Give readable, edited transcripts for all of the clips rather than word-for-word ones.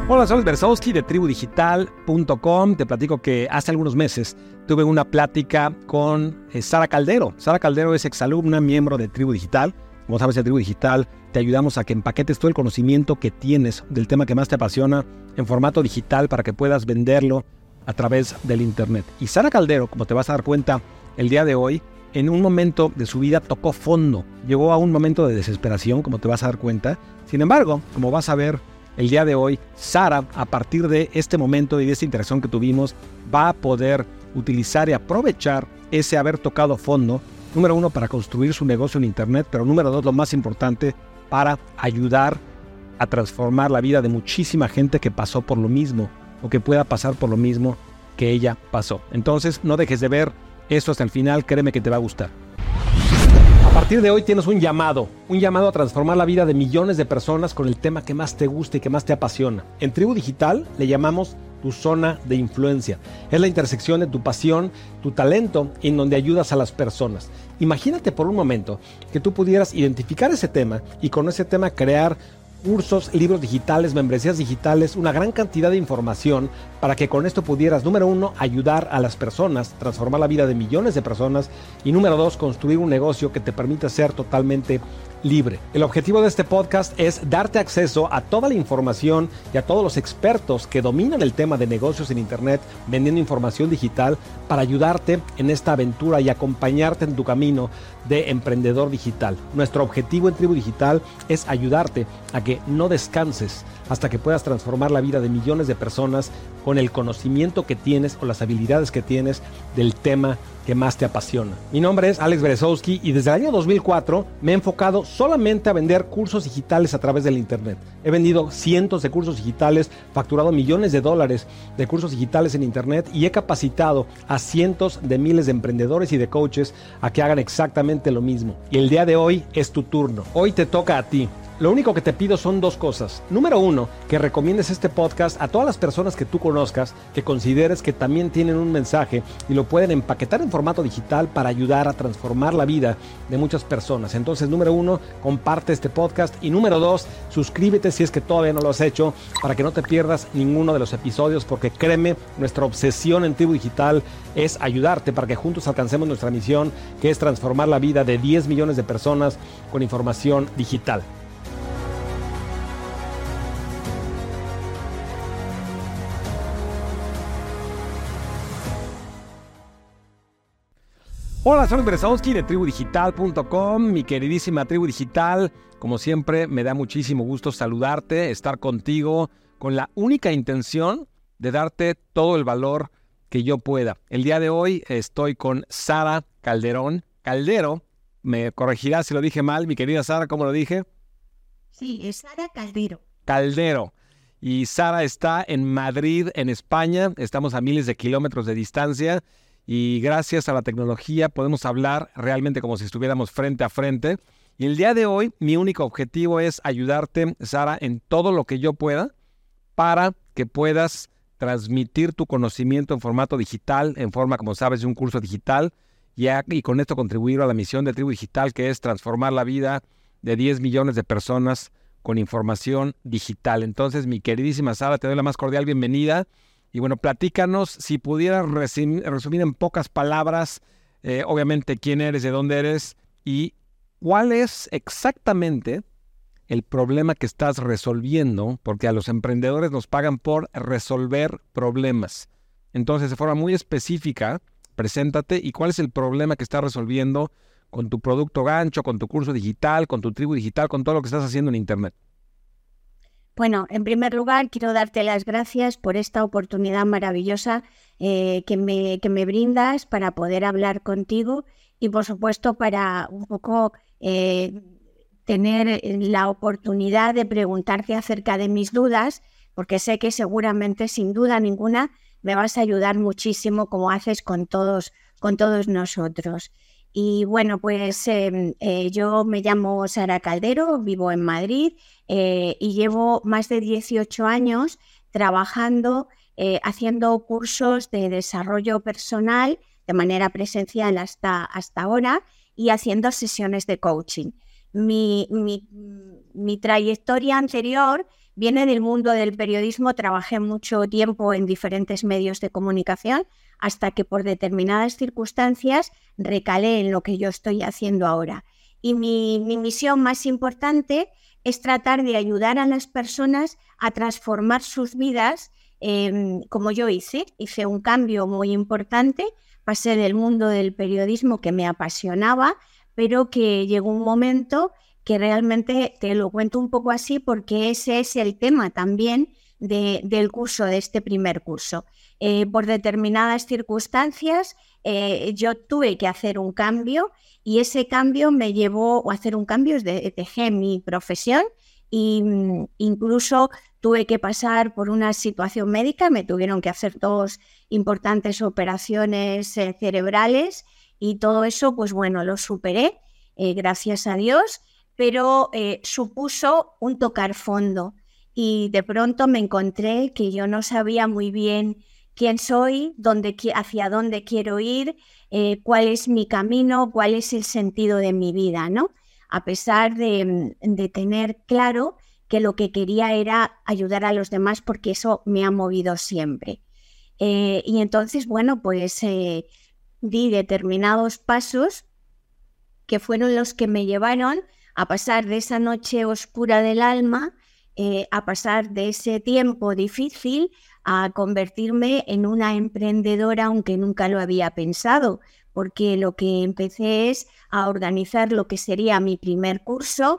Hola, soy Bersowski de tribudigital.com. Te platico que hace algunos meses tuve una plática con Sara Caldero. Sara Caldero es exalumna, miembro de Tribu Digital. Como sabes, en Tribu Digital te ayudamos a que empaquetes todo el conocimiento que tienes del tema que más te apasiona en formato digital para que puedas venderlo a través del internet. Y Sara Caldero, como te vas a dar cuenta el día de hoy, en un momento de su vida tocó fondo. Llegó a un momento de desesperación, como te vas a dar cuenta. Sin embargo, como vas a ver el día de hoy, Sara, a partir de este momento y de esta interacción que tuvimos, va a poder utilizar y aprovechar ese haber tocado fondo, número uno, para construir su negocio en internet, pero número dos, lo más importante, para ayudar a transformar la vida de muchísima gente que pasó por lo mismo o que pueda pasar por lo mismo que ella pasó. Entonces, no dejes de ver esto hasta el final, créeme que te va a gustar. A partir de hoy tienes un llamado a transformar la vida de millones de personas con el tema que más te gusta y que más te apasiona. En Tribu Digital le llamamos tu zona de influencia. Es la intersección de tu pasión, tu talento, en donde ayudas a las personas. Imagínate por un momento que tú pudieras identificar ese tema y con ese tema crear cursos, libros digitales, membresías digitales, una gran cantidad de información para que con esto pudieras, número uno, ayudar a las personas, transformar la vida de millones de personas y número dos, construir un negocio que te permita ser totalmente libre. El objetivo de este podcast es darte acceso a toda la información y a todos los expertos que dominan el tema de negocios en internet, vendiendo información digital para ayudarte en esta aventura y acompañarte en tu camino de emprendedor digital. Nuestro objetivo en Tribu Digital es ayudarte a que no descanses hasta que puedas transformar la vida de millones de personas con el conocimiento que tienes o las habilidades que tienes del tema que más te apasiona. Mi nombre es Alex Bersowski y desde el año 2004 me he enfocado solamente a vender cursos digitales a través del internet. He vendido cientos de cursos digitales, facturado millones de dólares de cursos digitales en internet y he capacitado a cientos de miles de emprendedores y de coaches a que hagan exactamente lo mismo. Y el día de hoy es tu turno. Hoy te toca a ti. Lo único que te pido son dos cosas. Número uno, que recomiendes este podcast a todas las personas que tú conozcas, que consideres que también tienen un mensaje y lo pueden empaquetar en formato digital para ayudar a transformar la vida de muchas personas. Entonces, número uno, comparte este podcast y número dos, suscríbete si es que todavía no lo has hecho para que no te pierdas ninguno de los episodios, porque créeme, nuestra obsesión en Tribu Digital es ayudarte para que juntos alcancemos nuestra misión, que es transformar la vida de 10 millones de personas con información digital. Hola, soy Bersowski de tribudigital.com, mi queridísima Tribu Digital. Como siempre, me da muchísimo gusto saludarte, estar contigo con la única intención de darte todo el valor que yo pueda. El día de hoy estoy con Sara Caldero. Me corregirás si lo dije mal, mi querida Sara, ¿cómo lo dije? Sí, es Sara Caldero. Caldero. Y Sara está en Madrid, en España. Estamos a miles de kilómetros de distancia. Y gracias a la tecnología podemos hablar realmente como si estuviéramos frente a frente. Y el día de hoy mi único objetivo es ayudarte, Sara, en todo lo que yo pueda para que puedas transmitir tu conocimiento en formato digital, en forma, como sabes, de un curso digital, y con esto contribuir a la misión de Tribu Digital, que es transformar la vida de 10 millones de personas con información digital. Entonces, mi queridísima Sara, te doy la más cordial bienvenida. Y bueno, platícanos, si pudieras resumir en pocas palabras, obviamente, quién eres, de dónde eres y cuál es exactamente el problema que estás resolviendo, porque a los emprendedores nos pagan por resolver problemas. Entonces, de forma muy específica, preséntate y cuál es el problema que estás resolviendo con tu producto gancho, con tu curso digital, con tu tribu digital, con todo lo que estás haciendo en internet. Bueno, en primer lugar, quiero darte las gracias por esta oportunidad maravillosa que me brindas para poder hablar contigo y, por supuesto, para un poco tener la oportunidad de preguntarte acerca de mis dudas, porque sé que seguramente, sin duda ninguna, me vas a ayudar muchísimo, como haces con todos nosotros. Y bueno, pues yo me llamo Sara Caldero, vivo en Madrid y llevo más de 18 años trabajando, haciendo cursos de desarrollo personal de manera presencial hasta ahora y haciendo sesiones de coaching. Mi trayectoria anterior Viene del mundo del periodismo, trabajé mucho tiempo en diferentes medios de comunicación hasta que por determinadas circunstancias recalé en lo que yo estoy haciendo ahora. Y mi misión más importante es tratar de ayudar a las personas a transformar sus vidas, como yo hice un cambio muy importante, pasé del mundo del periodismo que me apasionaba, pero que llegó un momento que realmente te lo cuento un poco así porque ese es el tema también del curso, de este primer curso. Por determinadas circunstancias yo tuve que hacer un cambio y ese cambio me llevó a hacer un cambio, dejé mi profesión e incluso tuve que pasar por una situación médica, me tuvieron que hacer 2 importantes operaciones cerebrales y todo eso, pues bueno, lo superé, gracias a Dios, pero supuso un tocar fondo y de pronto me encontré que yo no sabía muy bien quién soy, hacia dónde quiero ir, cuál es mi camino, cuál es el sentido de mi vida, ¿no? A pesar de tener claro que lo que quería era ayudar a los demás porque eso me ha movido siempre. Y entonces, bueno, pues di determinados pasos que fueron los que me llevaron a pasar de esa noche oscura del alma, a pasar de ese tiempo difícil a convertirme en una emprendedora, aunque nunca lo había pensado, porque lo que empecé es a organizar lo que sería mi primer curso,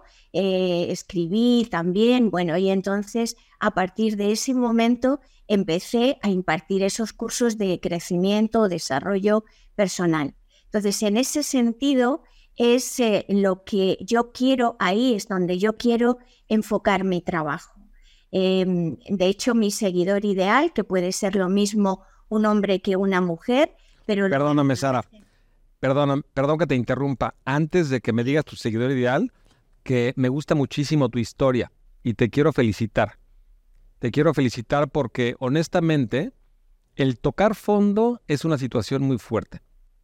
escribí también, bueno, y entonces a partir de ese momento empecé a impartir esos cursos de crecimiento, desarrollo personal. Entonces, en ese sentido, es lo que yo quiero, ahí es donde yo quiero enfocar mi trabajo. De hecho, mi seguidor ideal, que puede ser lo mismo un hombre que una mujer, pero... Perdóname, Sara, perdón que te interrumpa. Antes de que me digas tu seguidor ideal, que me gusta muchísimo tu historia y te quiero felicitar. Te quiero felicitar porque, honestamente, el tocar fondo es una situación muy fuerte.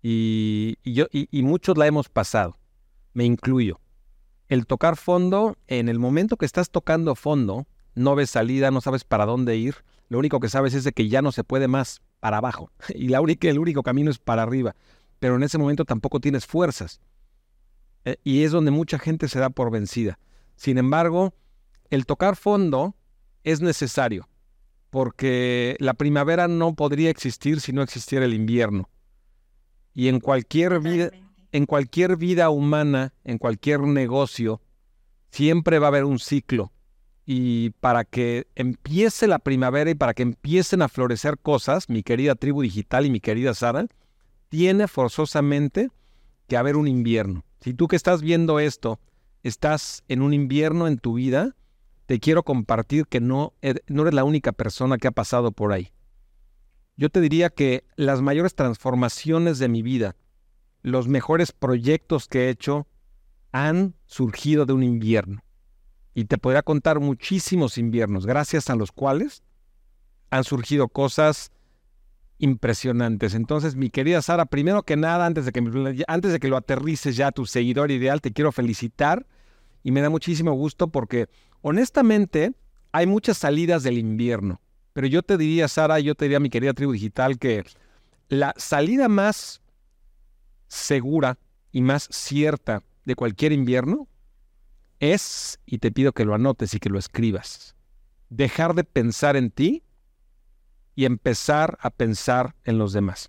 Y muchos la hemos pasado, me incluyo. El tocar fondo, en el momento que estás tocando fondo, no ves salida, no sabes para dónde ir. Lo único que sabes es de que ya no se puede más para abajo. Y el único camino es para arriba. Pero en ese momento tampoco tienes fuerzas. Y es donde mucha gente se da por vencida. Sin embargo, el tocar fondo es necesario. Porque la primavera no podría existir si no existiera el invierno. Y en cualquier vida humana, en cualquier negocio, siempre va a haber un ciclo. Y para que empiece la primavera y para que empiecen a florecer cosas, mi querida tribu digital y mi querida Sara, tiene forzosamente que haber un invierno. Si tú que estás viendo esto, estás en un invierno en tu vida, te quiero compartir que no eres la única persona que ha pasado por ahí. Yo te diría que las mayores transformaciones de mi vida, los mejores proyectos que he hecho, han surgido de un invierno. Y te podría contar muchísimos inviernos, gracias a los cuales han surgido cosas impresionantes. Entonces, mi querida Sara, primero que nada, antes de que lo aterrices ya a tu seguidor ideal, te quiero felicitar y me da muchísimo gusto porque, honestamente, hay muchas salidas del invierno. Pero yo te diría, Sara, yo te diría, mi querida tribu digital, que la salida más segura y más cierta de cualquier invierno es, y te pido que lo anotes y que lo escribas, dejar de pensar en ti y empezar a pensar en los demás.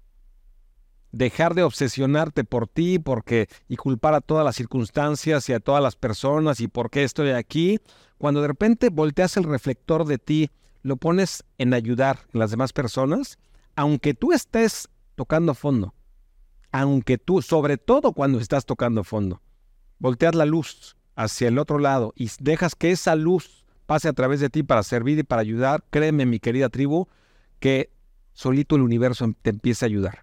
Dejar de obsesionarte por ti y culpar a todas las circunstancias y a todas las personas y por qué estoy aquí. Cuando de repente volteas el reflector de ti, lo pones en ayudar a las demás personas, aunque tú estés tocando fondo, sobre todo cuando estás tocando fondo, volteas la luz hacia el otro lado y dejas que esa luz pase a través de ti para servir y para ayudar, créeme, mi querida tribu, que solito el universo te empieza a ayudar.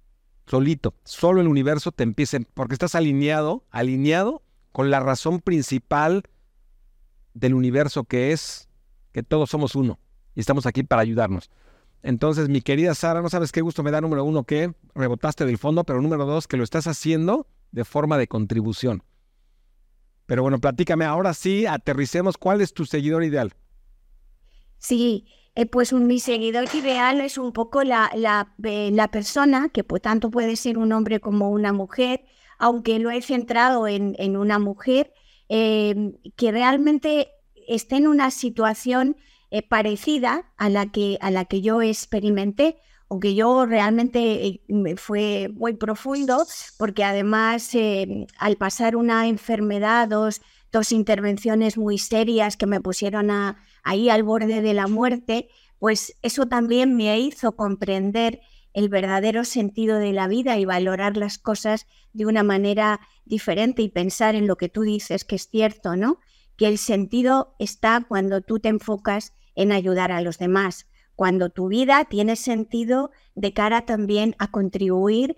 Solo el universo te empieza, porque estás alineado con la razón principal del universo, que es que todos somos uno y estamos aquí para ayudarnos. Entonces, mi querida Sara, no sabes qué gusto me da, número 1, que rebotaste del fondo, pero número 2, que lo estás haciendo de forma de contribución. Pero bueno, platícame, ahora sí, aterricemos. ¿Cuál es tu seguidor ideal? Sí, pues mi seguidor ideal es un poco la persona, que pues, tanto puede ser un hombre como una mujer, aunque lo he centrado en una mujer, que realmente esté en una situación parecida a la que yo experimenté, aunque yo realmente fue muy profundo, porque además al pasar una enfermedad, dos intervenciones muy serias que me pusieron ahí al borde de la muerte, pues eso también me hizo comprender el verdadero sentido de la vida y valorar las cosas de una manera diferente y pensar en lo que tú dices, que es cierto, ¿no? Que el sentido está cuando tú te enfocas en ayudar a los demás, cuando tu vida tiene sentido de cara también a contribuir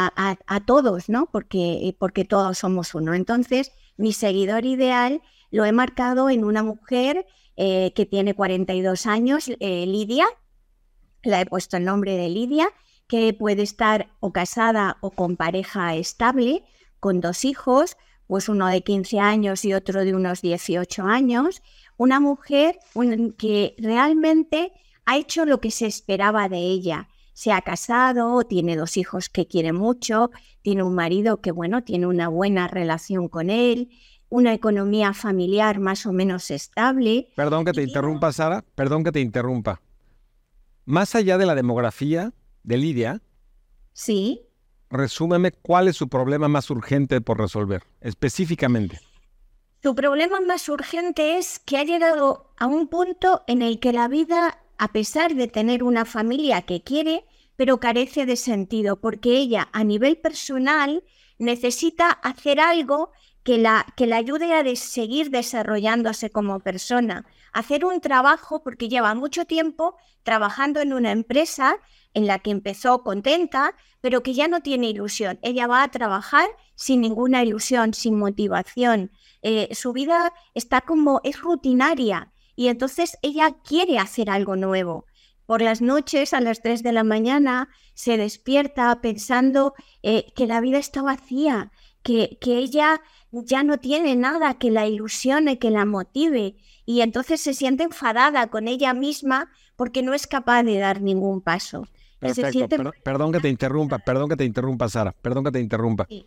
a todos, ¿no? Porque todos somos uno. Entonces, mi seguidor ideal lo he marcado en una mujer que tiene 42 años, Lidia, la he puesto el nombre de Lidia, que puede estar o casada o con pareja estable, con 2 hijos, pues uno de 15 años y otro de unos 18 años, una mujer que realmente ha hecho lo que se esperaba de ella. Se ha casado, tiene 2 hijos que quiere mucho, tiene un marido que, bueno, tiene una buena relación con él, una economía familiar más o menos estable. Perdón que te interrumpa, Sara, perdón que te interrumpa. Más allá de la demografía de Lidia, sí, resúmeme cuál es su problema más urgente por resolver, específicamente. su problema más urgente es que ha llegado a un punto en el que la vida, a pesar de tener una familia que quiere, pero carece de sentido, porque ella a nivel personal necesita hacer algo que la ayude a seguir desarrollándose como persona, hacer un trabajo, porque lleva mucho tiempo trabajando en una empresa en la que empezó contenta, pero que ya no tiene ilusión. Ella va a trabajar sin ninguna ilusión, sin motivación. Su vida está es rutinaria y entonces ella quiere hacer algo nuevo. Por las noches, a las 3 de la mañana, se despierta pensando que la vida está vacía, que ella ya no tiene nada que la ilusione, que la motive, y entonces se siente enfadada con ella misma porque no es capaz de dar ningún paso. Perfecto, perdón que te interrumpa, Sara, perdón que te interrumpa. Sí.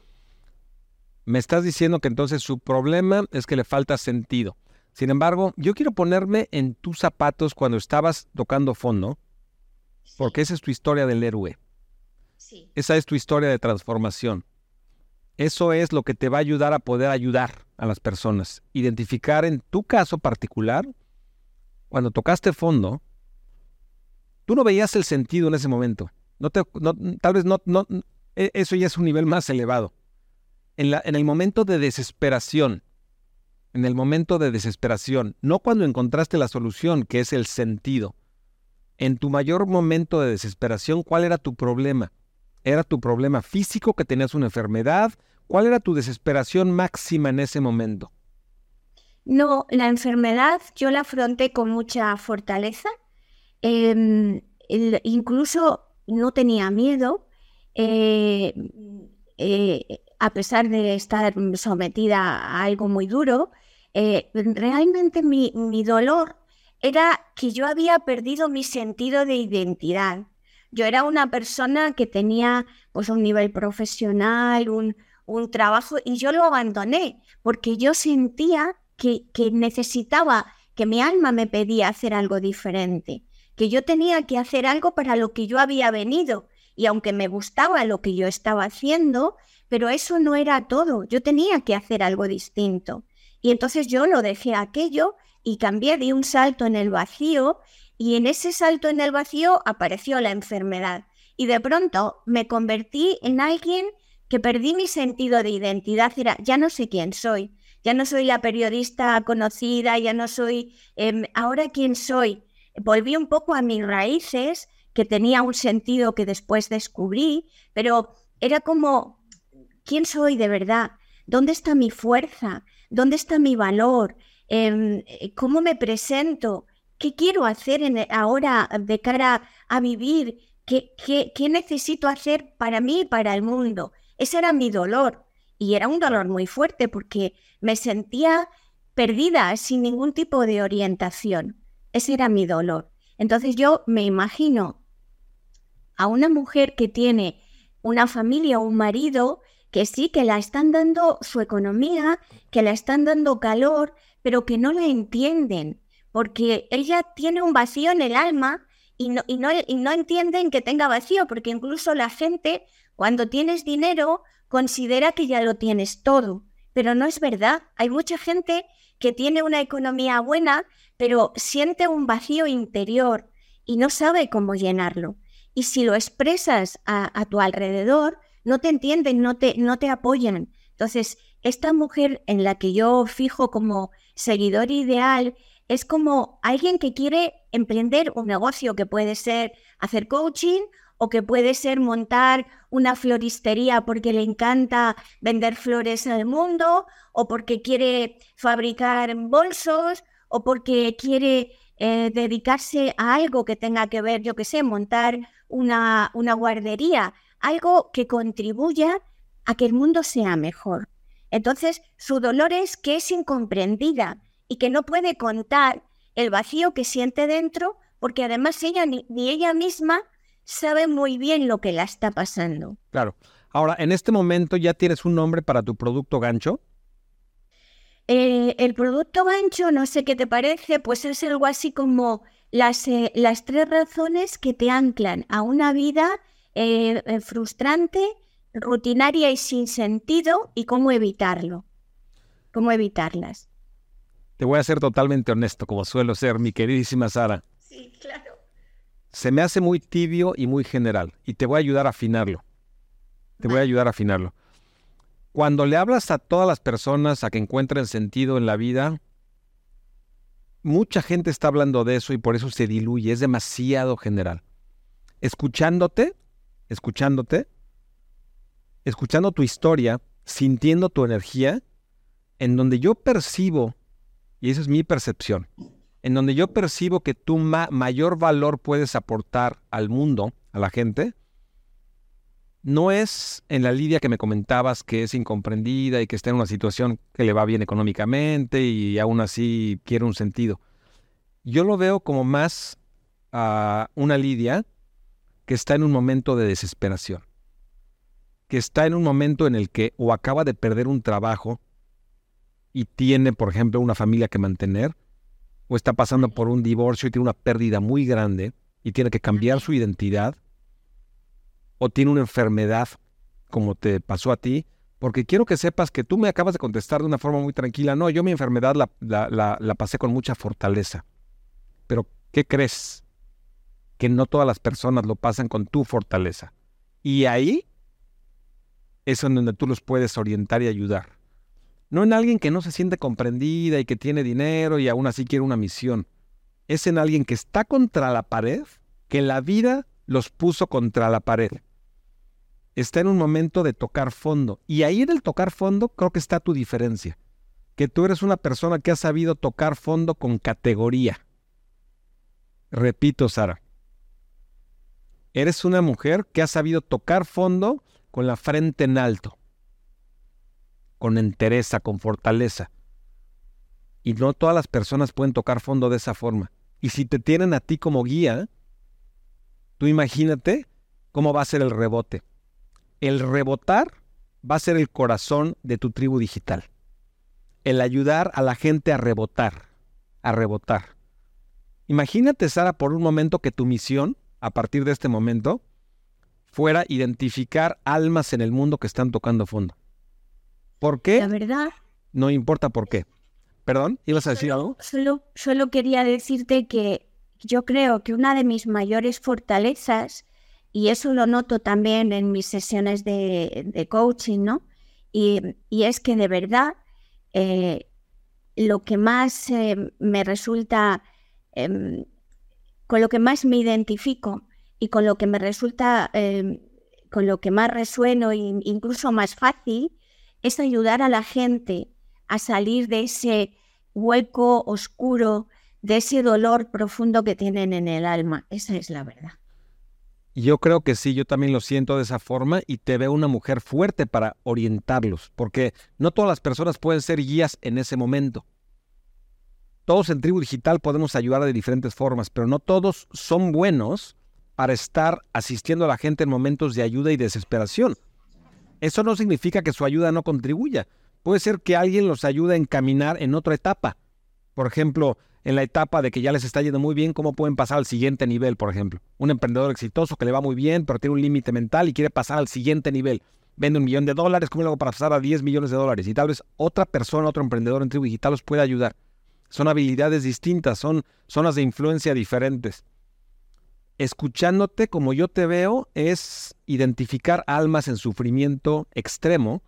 Me estás diciendo que entonces su problema es que le falta sentido. Sin embargo, yo quiero ponerme en tus zapatos cuando estabas tocando fondo, porque esa es tu historia del héroe. Sí. Esa es tu historia de transformación. Eso es lo que te va a ayudar a poder ayudar a las personas. Identificar en tu caso particular, cuando tocaste fondo, tú no veías el sentido en ese momento. Tal vez no, eso ya es un nivel más elevado. En el momento de desesperación, no cuando encontraste la solución, que es el sentido. En tu mayor momento de desesperación, ¿cuál era tu problema? ¿Era tu problema físico, que tenías una enfermedad? ¿Cuál era tu desesperación máxima en ese momento? No, la enfermedad yo la afronté con mucha fortaleza. Incluso no tenía miedo, a pesar de estar sometida a algo muy duro. Realmente mi dolor era que yo había perdido mi sentido de identidad. Yo era una persona que tenía pues, un nivel profesional, un trabajo, y yo lo abandoné porque yo sentía que necesitaba, que mi alma me pedía hacer algo diferente, que yo tenía que hacer algo para lo que yo había venido. Y aunque me gustaba lo que yo estaba haciendo, pero eso no era todo, yo tenía que hacer algo distinto. Y entonces yo lo dejé aquello y cambié, di un salto en el vacío, y en ese salto en el vacío apareció la enfermedad. Y de pronto me convertí en alguien que perdí mi sentido de identidad. Era, ya no sé quién soy, ya no soy la periodista conocida, ya no soy, ahora quién soy. Volví un poco a mis raíces, que tenía un sentido que después descubrí, pero era como, ¿quién soy de verdad? ¿Dónde está mi fuerza? ¿Dónde está mi valor? ¿Cómo me presento? ¿Qué quiero hacer ahora de cara a vivir? ¿Qué necesito hacer para mí y para el mundo? Ese era mi dolor. y era un dolor muy fuerte porque me sentía perdida, sin ningún tipo de orientación. Ese era mi dolor. Entonces yo me imagino a una mujer que tiene una familia o un marido que sí, que la están dando su economía, que la están dando calor, pero que no la entienden, porque ella tiene un vacío en el alma y no entienden que tenga vacío, porque incluso la gente, cuando tienes dinero, considera que ya lo tienes todo, pero no es verdad. Hay mucha gente que tiene una economía buena, pero siente un vacío interior y no sabe cómo llenarlo. Y si lo expresas a tu alrededor, no te entienden, no te apoyan. Entonces, esta mujer en la que yo fijo como seguidor ideal es como alguien que quiere emprender un negocio, que puede ser hacer coaching o que puede ser montar una floristería porque le encanta vender flores al mundo, o porque quiere fabricar bolsos, o porque quiere dedicarse a algo que tenga que ver, yo qué sé, montar una guardería, algo que contribuya a que el mundo sea mejor. Entonces, su dolor es que es incomprendida y que no puede contar el vacío que siente dentro, porque además ella ni ella misma sabe muy bien lo que la está pasando. Claro. Ahora, en este momento ya tienes un nombre para tu producto gancho. El producto gancho, no sé qué te parece, pues es algo así como las 3 razones que te anclan a una vida frustrante, rutinaria y sin sentido, y cómo evitarlo, cómo evitarlas. Te voy a ser totalmente honesto, como suelo ser, mi queridísima Sara. Sí, claro. Se me hace muy tibio y muy general, y te voy a ayudar a afinarlo. Voy a ayudar a afinarlo. Cuando le hablas a todas las personas a que encuentren sentido en la vida, mucha gente está hablando de eso y por eso se diluye, es demasiado general. Escuchando tu historia, sintiendo tu energía, en donde yo percibo, y esa es mi percepción, en donde yo percibo que tú mayor valor puedes aportar al mundo, a la gente, no es en la Lidia que me comentabas que es incomprendida y que está en una situación que le va bien económicamente y aún así quiere un sentido. Yo lo veo como más a una Lidia que está en un momento de desesperación, que está en un momento en el que o acaba de perder un trabajo y tiene, por ejemplo, una familia que mantener, o está pasando por un divorcio y tiene una pérdida muy grande y tiene que cambiar su identidad, o tiene una enfermedad como te pasó a ti, porque quiero que sepas que tú me acabas de contestar de una forma muy tranquila. No, yo mi enfermedad la pasé con mucha fortaleza. Pero, ¿qué crees? Que no todas las personas lo pasan con tu fortaleza. Y ahí es en donde tú los puedes orientar y ayudar. No en alguien que no se siente comprendida y que tiene dinero y aún así quiere una misión. Es en alguien que está contra la pared, que la vida los puso contra la pared. Está en un momento de tocar fondo. Y ahí en el tocar fondo creo que está tu diferencia. Que tú eres una persona que ha sabido tocar fondo con categoría. Repito, Sara. Eres una mujer que ha sabido tocar fondo con la frente en alto. Con entereza, con fortaleza. Y no todas las personas pueden tocar fondo de esa forma. Y si te tienen a ti como guía, tú imagínate cómo va a ser el rebote. El rebotar va a ser el corazón de tu tribu digital. El ayudar a la gente a rebotar, a rebotar. Imagínate, Sara, por un momento que tu misión, a partir de este momento, fuera identificar almas en el mundo que están tocando fondo. ¿Por qué? La verdad. No importa por qué. ¿Perdón? ¿Ibas a decir algo? Solo quería decirte que yo creo que una de mis mayores fortalezas, y eso lo noto también en mis sesiones de coaching, ¿no? Y es que de verdad lo que más me resulta, con lo que más me identifico y con lo que me resulta, con lo que más resueno e incluso más fácil, es ayudar a la gente a salir de ese hueco oscuro, de ese dolor profundo que tienen en el alma. Esa es la verdad. Y yo creo que sí, yo también lo siento de esa forma y te veo una mujer fuerte para orientarlos, porque no todas las personas pueden ser guías en ese momento. Todos en Tribu Digital podemos ayudar de diferentes formas, pero no todos son buenos para estar asistiendo a la gente en momentos de ayuda y desesperación. Eso no significa que su ayuda no contribuya. Puede ser que alguien los ayude a encaminar en otra etapa. Por ejemplo, en la etapa de que ya les está yendo muy bien, ¿cómo pueden pasar al siguiente nivel, por ejemplo? Un emprendedor exitoso que le va muy bien, pero tiene un límite mental y quiere pasar al siguiente nivel. Vende $1 millón, ¿cómo luego para pasar a $10 millones? Y tal vez otra persona, otro emprendedor en Tribu Digital los puede ayudar. Son habilidades distintas, son zonas de influencia diferentes. Escuchándote como yo te veo es identificar almas en sufrimiento extremo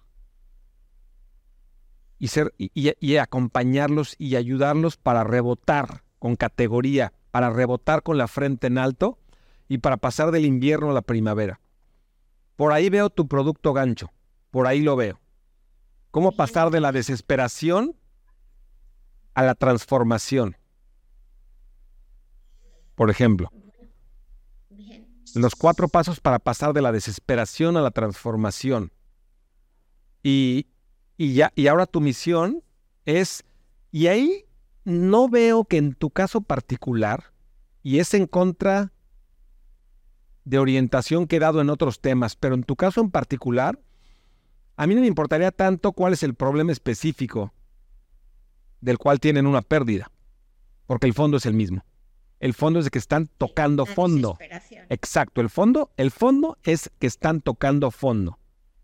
y acompañarlos y ayudarlos para rebotar con categoría, para rebotar con la frente en alto y para pasar del invierno a la primavera. Por ahí veo tu producto gancho, por ahí lo veo. ¿Cómo pasar de la desesperación a la transformación? Por ejemplo, los 4 pasos para pasar de la desesperación a la transformación. Y ahora tu misión es, y ahí no veo que en tu caso particular, y es en contra de orientación que he dado en otros temas, pero en tu caso en particular, a mí no me importaría tanto cuál es el problema específico del cual tienen una pérdida, porque el fondo es el mismo. El fondo es de que están tocando fondo. Exacto, el fondo es que están tocando fondo.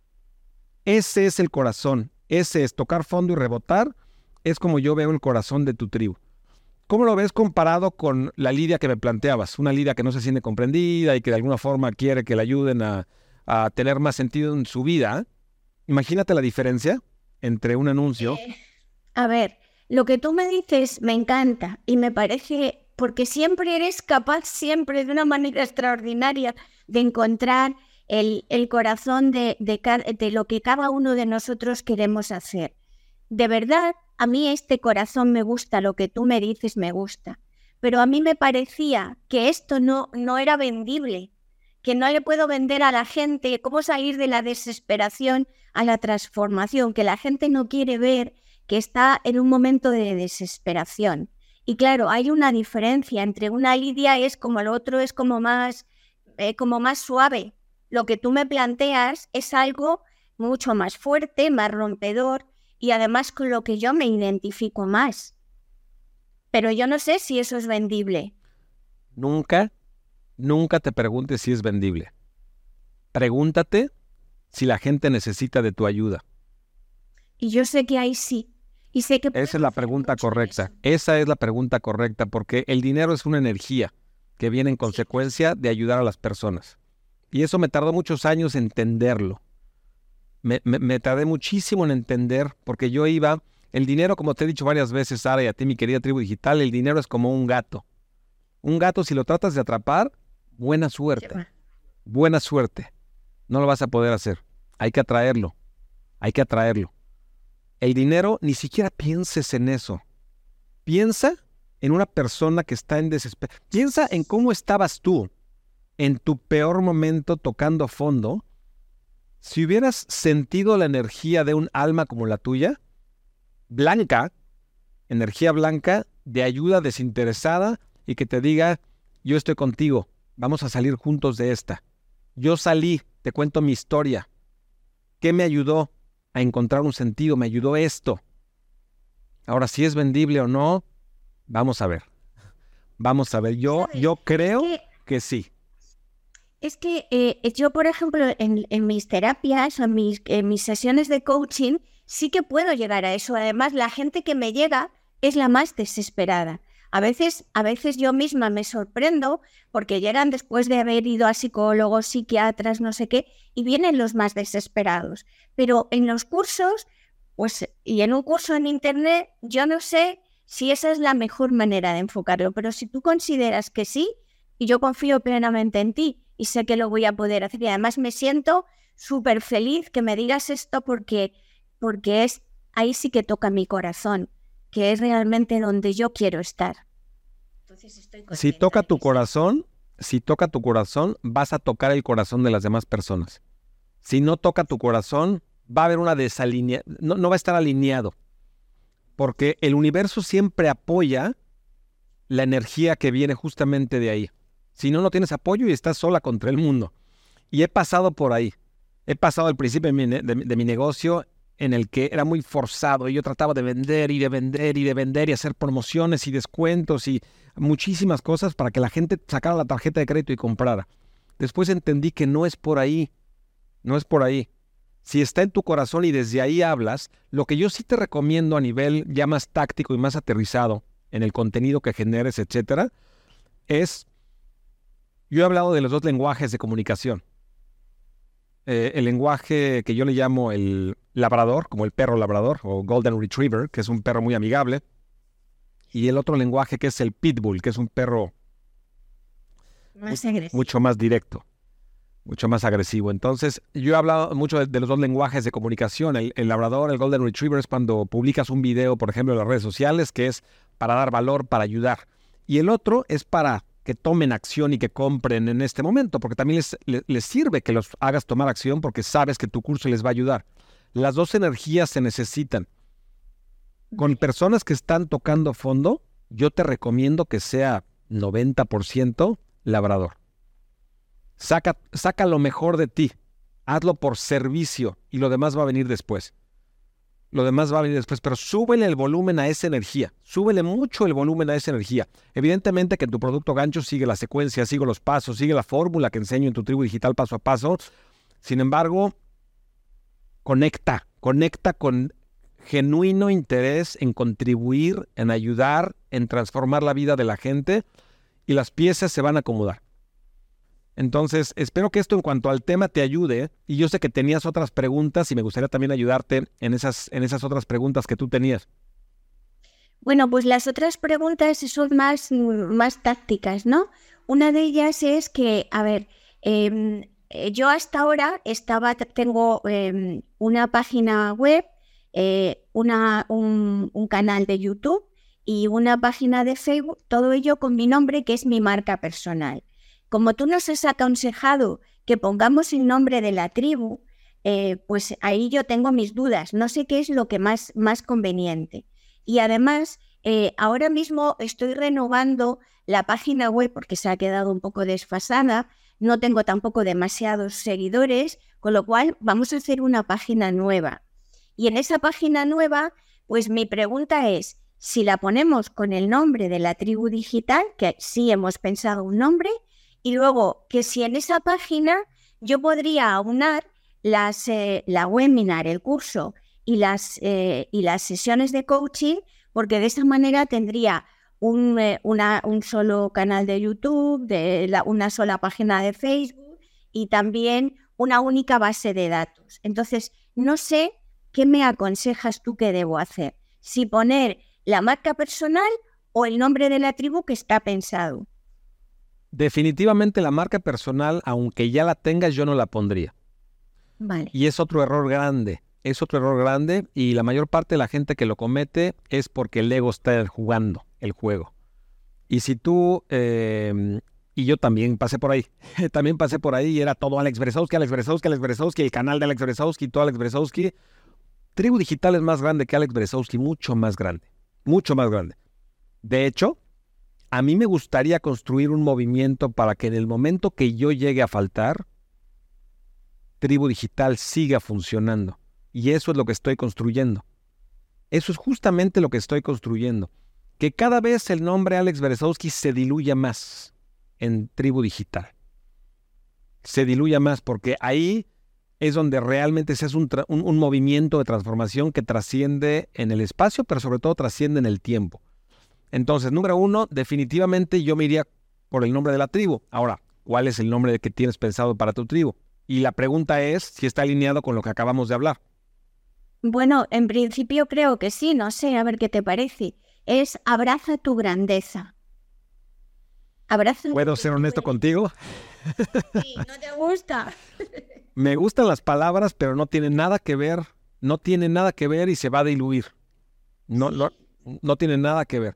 Ese es el corazón, ese es tocar fondo y rebotar, es como yo veo el corazón de tu tribu. ¿Cómo lo ves comparado con la Lidia que me planteabas? Una Lidia que no se siente comprendida y que de alguna forma quiere que le ayuden a tener más sentido en su vida. Imagínate la diferencia entre un anuncio. A ver, lo que tú me dices me encanta y me parece, porque siempre eres capaz, siempre de una manera extraordinaria, de encontrar el corazón de lo que cada uno de nosotros queremos hacer. De verdad, a mí este corazón me gusta, lo que tú me dices me gusta, pero a mí me parecía que esto no era vendible, que no le puedo vender a la gente cómo salir de la desesperación a la transformación, que la gente no quiere ver que está en un momento de desesperación. Y claro, hay una diferencia entre una Lidia es como el otro, es como más suave. Lo que tú me planteas es algo mucho más fuerte, más rompedor y además con lo que yo me identifico más. Pero yo no sé si eso es vendible. Nunca te preguntes si es vendible. Pregúntate si la gente necesita de tu ayuda. Y yo sé que ahí sí. Y sé que esa es la pregunta correcta. Esa es la pregunta correcta porque el dinero es una energía que viene en consecuencia de ayudar a las personas. Y eso me tardó muchos años entenderlo. Me tardé muchísimo en entender porque el dinero, como te he dicho varias veces, Sara, y a ti, mi querida tribu digital, el dinero es como un gato. Un gato, si lo tratas de atrapar, buena suerte. Buena suerte. No lo vas a poder hacer. Hay que atraerlo. El dinero, ni siquiera pienses en eso. Piensa en una persona que está en desesperación. Piensa en cómo estabas tú en tu peor momento tocando fondo. Si hubieras sentido la energía de un alma como la tuya, blanca, energía blanca, de ayuda desinteresada y que te diga, yo estoy contigo, vamos a salir juntos de esta. Yo salí, te cuento mi historia. ¿Qué me ayudó a encontrar un sentido? Me ayudó esto. Ahora, si es vendible o no, vamos a ver. Yo creo que sí. Es que yo, por ejemplo, en mis terapias, en mis sesiones de coaching, sí que puedo llegar a eso. Además, la gente que me llega es la más desesperada. A veces yo misma me sorprendo porque llegan después de haber ido a psicólogos, psiquiatras, no sé qué, y vienen los más desesperados. Pero en los cursos, y en un curso en internet, yo no sé si esa es la mejor manera de enfocarlo, pero si tú consideras que sí, y yo confío plenamente en ti, y sé que lo voy a poder hacer. Y además me siento súper feliz que me digas esto porque ahí sí que toca mi corazón, que es realmente donde yo quiero estar. Entonces estoy contenta. Si toca tu corazón, si toca tu corazón, vas a tocar el corazón de las demás personas. Si no toca tu corazón, va a haber una desalineación, no va a estar alineado. Porque el universo siempre apoya la energía que viene justamente de ahí. Si no, no tienes apoyo y estás sola contra el mundo. Y he pasado por ahí. He pasado al principio de mi negocio en el que era muy forzado y yo trataba de vender y de vender y de vender y hacer promociones y descuentos y muchísimas cosas para que la gente sacara la tarjeta de crédito y comprara. Después entendí que no es por ahí. No es por ahí. Si está en tu corazón y desde ahí hablas, lo que yo sí te recomiendo a nivel ya más táctico y más aterrizado en el contenido que generes, etcétera, es, yo he hablado de los 2 lenguajes de comunicación. El lenguaje que yo le llamo el labrador, como el perro labrador, o golden retriever, que es un perro muy amigable, y el otro lenguaje que es el pitbull, que es un perro mucho más directo, mucho más agresivo. Entonces, yo he hablado mucho de los 2 lenguajes de comunicación. El labrador, el golden retriever, es cuando publicas un video, por ejemplo, en las redes sociales, que es para dar valor, para ayudar. Y el otro es para que tomen acción y que compren en este momento, porque también les sirve que los hagas tomar acción porque sabes que tu curso les va a ayudar. Las 2 energías se necesitan. Con personas que están tocando fondo, yo te recomiendo que sea 90% labrador. Saca lo mejor de ti, hazlo por servicio y lo demás va a venir después. Pero súbele el volumen a esa energía, súbele mucho el volumen a esa energía. Evidentemente que tu producto gancho sigue la secuencia, sigue los pasos, sigue la fórmula que enseño en tu tribu digital paso a paso. Sin embargo, conecta con genuino interés en contribuir, en ayudar, en transformar la vida de la gente y las piezas se van a acomodar. Entonces, espero que esto en cuanto al tema te ayude, y yo sé que tenías otras preguntas y me gustaría también ayudarte en esas otras preguntas que tú tenías. Bueno, pues las otras preguntas son más tácticas, ¿no? Una de ellas es que, a ver, yo hasta ahora tengo una página web, un canal de YouTube y una página de Facebook, todo ello con mi nombre, que es mi marca personal. Como tú nos has aconsejado que pongamos el nombre de la tribu, pues ahí yo tengo mis dudas. No sé qué es lo que más conveniente. Y además, ahora mismo estoy renovando la página web porque se ha quedado un poco desfasada. No tengo tampoco demasiados seguidores, con lo cual vamos a hacer una página nueva. Y en esa página nueva, pues mi pregunta es, si la ponemos con el nombre de la tribu digital, que sí hemos pensado un nombre, y luego que si en esa página yo podría aunar la webinar, el curso y las sesiones de coaching, porque de esa manera tendría un solo canal de YouTube, una sola página de Facebook y también una única base de datos. Entonces, no sé qué me aconsejas tú que debo hacer, si poner la marca personal o el nombre de la tribu que está pensado. Definitivamente la marca personal, aunque ya la tengas, yo no la pondría. Vale. Y es otro error grande. Y la mayor parte de la gente que lo comete es porque el ego está jugando el juego. Y si tú, y yo también pasé por ahí, y era todo Alex Beresowski, el canal de Alex Beresowski, todo Alex Beresowski. Tribu Digital es más grande que Alex Beresowski, mucho más grande. De hecho, a mí me gustaría construir un movimiento para que en el momento que yo llegue a faltar, Tribu Digital siga funcionando. Y eso es lo que estoy construyendo. Eso es justamente lo que estoy construyendo. Que cada vez el nombre Alex Beresowski se diluya más en Tribu Digital. Se diluya más porque ahí es donde realmente se hace un movimiento de transformación que trasciende en el espacio, pero sobre todo trasciende en el tiempo. Entonces, número 1, definitivamente yo me iría por el nombre de la tribu. Ahora, ¿cuál es el nombre que tienes pensado para tu tribu? Y la pregunta es si está alineado con lo que acabamos de hablar. Bueno, en principio creo que sí, no sé, a ver qué te parece. Es Abraza tu grandeza. ¿Puedo ser honesto contigo? Sí, ¿no te gusta? Me gustan las palabras, pero no tiene nada que ver y se va a diluir. No tiene nada que ver.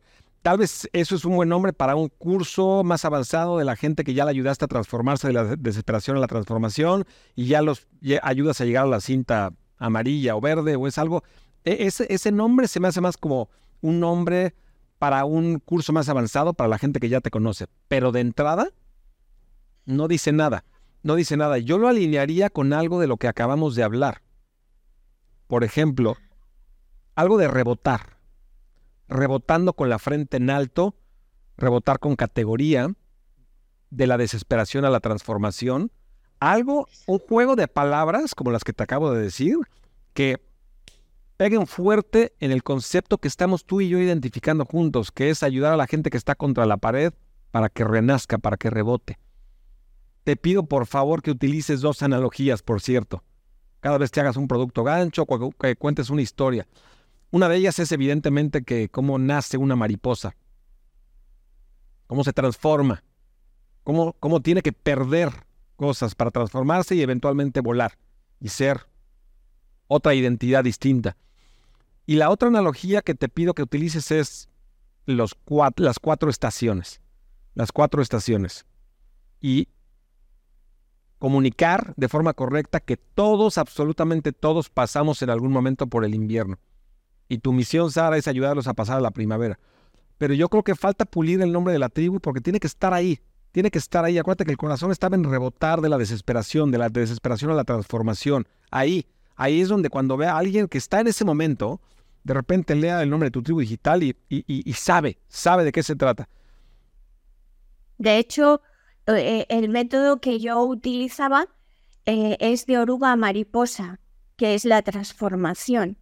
tal vez eso es un buen nombre para un curso más avanzado de la gente que ya le ayudaste a transformarse de la desesperación a la transformación y ya ayudas a llegar a la cinta amarilla o verde, o es algo. Ese nombre se me hace más como un nombre para un curso más avanzado para la gente que ya te conoce. Pero de entrada, no dice nada. No dice nada. Yo lo alinearía con algo de lo que acabamos de hablar. Por ejemplo, algo de rebotar. Rebotando con la frente en alto, rebotar con categoría, de la desesperación a la transformación. Un juego de palabras, como las que te acabo de decir, que peguen fuerte en el concepto que estamos tú y yo identificando juntos, que es ayudar a la gente que está contra la pared para que renazca, para que rebote. Te pido por favor que utilices 2 analogías, por cierto. Cada vez que hagas un producto gancho, que cuentes una historia. Una de ellas es evidentemente que cómo nace una mariposa, cómo se transforma, cómo tiene que perder cosas para transformarse y eventualmente volar y ser otra identidad distinta. Y la otra analogía que te pido que utilices es las 4 estaciones. Las 4 estaciones. Y comunicar de forma correcta que todos, absolutamente todos, pasamos en algún momento por el invierno. Y tu misión, Sara, es ayudarlos a pasar a la primavera. Pero yo creo que falta pulir el nombre de la tribu porque tiene que estar ahí. Tiene que estar ahí. Acuérdate que el corazón estaba en rebotar de la desesperación a la transformación. Ahí es donde cuando ve a alguien que está en ese momento, de repente lea el nombre de tu tribu digital y sabe de qué se trata. De hecho, el método que yo utilizaba es de oruga mariposa, que es la transformación.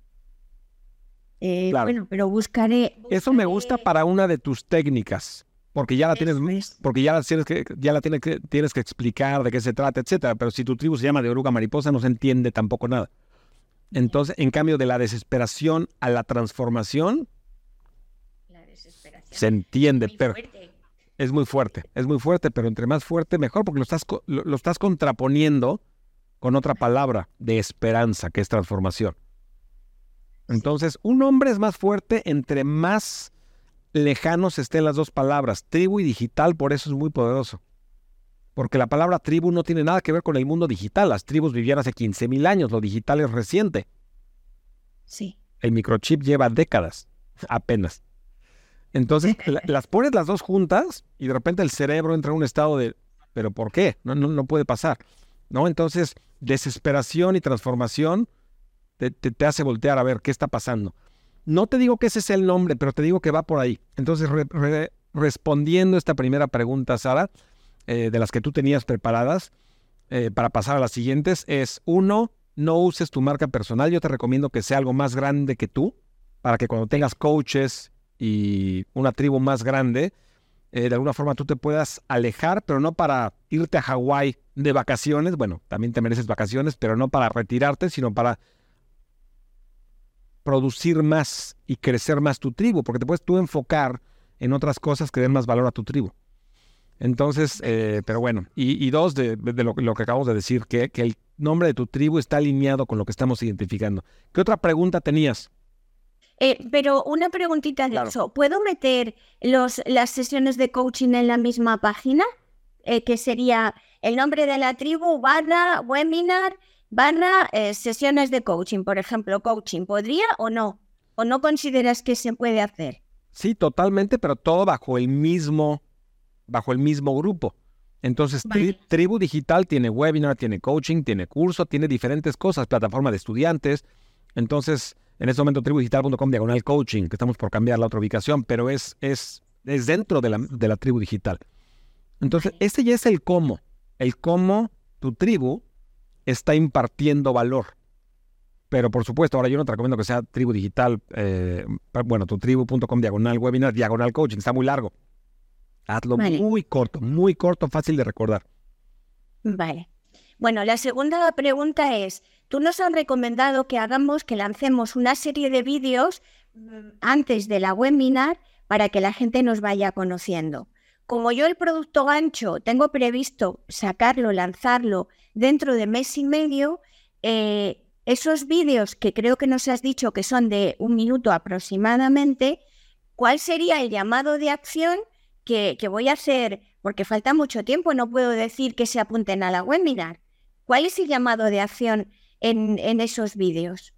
Claro. Bueno, pero buscaré. Eso me gusta para una de tus técnicas, porque ya la tienes, porque ya la tienes que explicar de qué se trata, etcétera. Pero si tu tribu se llama de oruga mariposa, no se entiende tampoco nada. Entonces, en cambio, de la desesperación a la transformación, se entiende, pero es muy fuerte, pero entre más fuerte, mejor, porque lo estás contraponiendo con otra palabra de esperanza, que es transformación. Entonces, un nombre es más fuerte entre más lejanos estén las 2 palabras. Tribu y digital, por eso es muy poderoso. Porque la palabra tribu no tiene nada que ver con el mundo digital. Las tribus vivían hace 15,000 años, lo digital es reciente. Sí. El microchip lleva décadas, apenas. Entonces, las pones las 2 juntas y de repente el cerebro entra en un estado de, ¿pero por qué? No puede pasar, ¿no? Entonces, desesperación y transformación te hace voltear a ver qué está pasando. No te digo que ese es el nombre, pero te digo que va por ahí. Entonces, respondiendo esta primera pregunta, Sara, de las que tú tenías preparadas, para pasar a las siguientes, es 1, no uses tu marca personal. Yo te recomiendo que sea algo más grande que tú, para que cuando tengas coaches y una tribu más grande, de alguna forma tú te puedas alejar, pero no para irte a Hawái de vacaciones. Bueno, también te mereces vacaciones, pero no para retirarte, sino para producir más y crecer más tu tribu, porque te puedes tú enfocar en otras cosas que den más valor a tu tribu. Entonces, pero bueno, y 2, de lo que acabamos de decir, que el nombre de tu tribu está alineado con lo que estamos identificando. ¿Qué otra pregunta tenías? Pero una preguntita de eso. ¿Puedo meter las sesiones de coaching en la misma página? Que sería el nombre de la tribu / webinar / sesiones de coaching, por ejemplo, coaching. ¿Podría o no? ¿O no consideras que se puede hacer? Sí, totalmente, pero todo bajo el mismo grupo. Entonces, vale. Tribu Digital tiene webinar, tiene coaching, tiene curso, tiene diferentes cosas, plataforma de estudiantes. Entonces, en este momento, tribudigital.com/coaching, que estamos por cambiar la otra ubicación, pero es dentro de la tribu digital. Entonces, ese ya es el cómo. El cómo tu tribu está impartiendo valor. Pero, por supuesto, ahora yo no te recomiendo que sea tribu digital, tu tribu.com/webinar, /coaching, está muy largo. Hazlo muy corto, fácil de recordar. Vale. Bueno, la segunda pregunta es, tú nos has recomendado que lancemos una serie de vídeos antes de la webinar para que la gente nos vaya conociendo. Como yo el producto gancho tengo previsto lanzarlo dentro de mes y medio, esos vídeos que creo que nos has dicho que son de 1 minuto aproximadamente, ¿cuál sería el llamado de acción que voy a hacer? Porque falta mucho tiempo, no puedo decir que se apunten a la webinar. ¿Cuál es el llamado de acción en esos vídeos?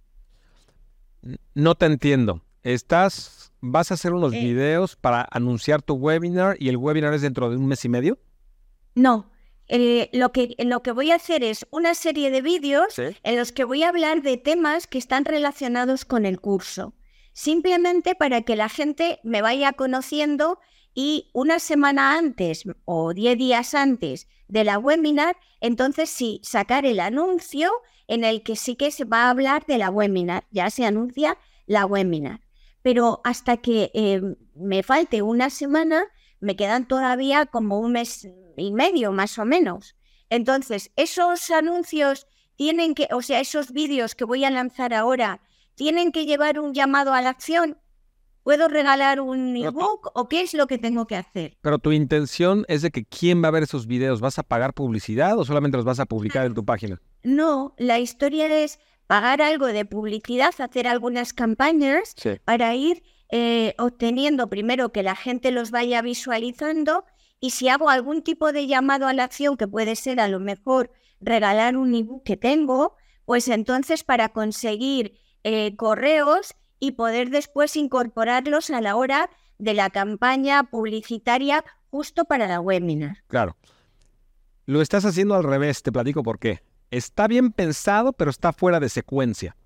No te entiendo. ¿Vas a hacer unos videos para anunciar tu webinar y el webinar es dentro de un mes y medio? No. Lo que voy a hacer es una serie de vídeos en los que voy a hablar de temas que están relacionados con el curso. Simplemente para que la gente me vaya conociendo y una semana antes o 10 días antes de la webinar, entonces sí, sacar el anuncio en el que sí que se va a hablar de la webinar. Ya se anuncia la webinar. Pero hasta que me falte una semana, me quedan todavía como un mes y medio más o menos. Entonces, esos anuncios tienen que, o sea, esos vídeos que voy a lanzar ahora, tienen que llevar un llamado a la acción. ¿Puedo regalar un ebook o qué es lo que tengo que hacer? Pero tu intención es de que ¿quién va a ver esos videos? ¿Vas a pagar publicidad o solamente los vas a publicar en tu página? No, la historia es pagar algo de publicidad, hacer algunas campañas para ir obteniendo primero que la gente los vaya visualizando, y si hago algún tipo de llamado a la acción, que puede ser a lo mejor regalar un ebook que tengo, pues entonces para conseguir correos y poder después incorporarlos a la hora de la campaña publicitaria justo para la webinar. Claro. Lo estás haciendo al revés, te platico por qué. Está bien pensado, pero está fuera de secuencia.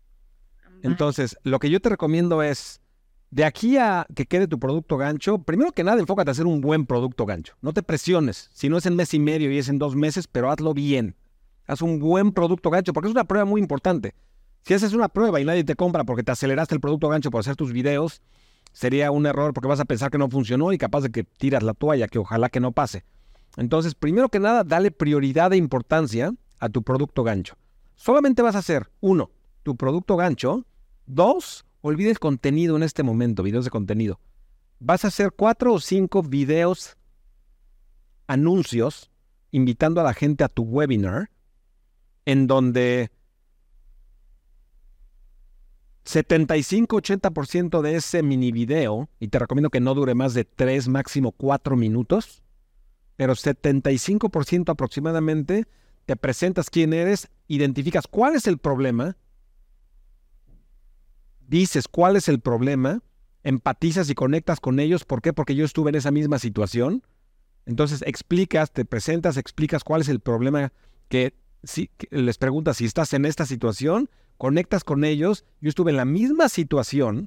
Entonces, lo que yo te recomiendo es, de aquí a que quede tu producto gancho, primero que nada, enfócate a hacer un buen producto gancho. No te presiones. Si no es en mes y medio y es en 2 meses, pero hazlo bien. Haz un buen producto gancho, porque es una prueba muy importante. Si haces una prueba y nadie te compra porque te aceleraste el producto gancho por hacer tus videos, sería un error porque vas a pensar que no funcionó y capaz de que tiras la toalla, que ojalá que no pase. Entonces, primero que nada, dale prioridad e importancia a tu producto gancho. Solamente vas a hacer, 1, tu producto gancho. 2, olvida el contenido en este momento, videos de contenido. Vas a hacer 4 o 5 videos, anuncios, invitando a la gente a tu webinar, en donde 75-80% de ese mini video, y te recomiendo que no dure más de 3, máximo 4 minutos, pero 75% aproximadamente, te presentas quién eres, identificas cuál es el problema, dices cuál es el problema, empatizas y conectas con ellos. ¿Por qué? Porque yo estuve en esa misma situación. Entonces te presentas, explicas cuál es el problema, que les preguntas si estás en esta situación, conectas con ellos. Yo estuve en la misma situación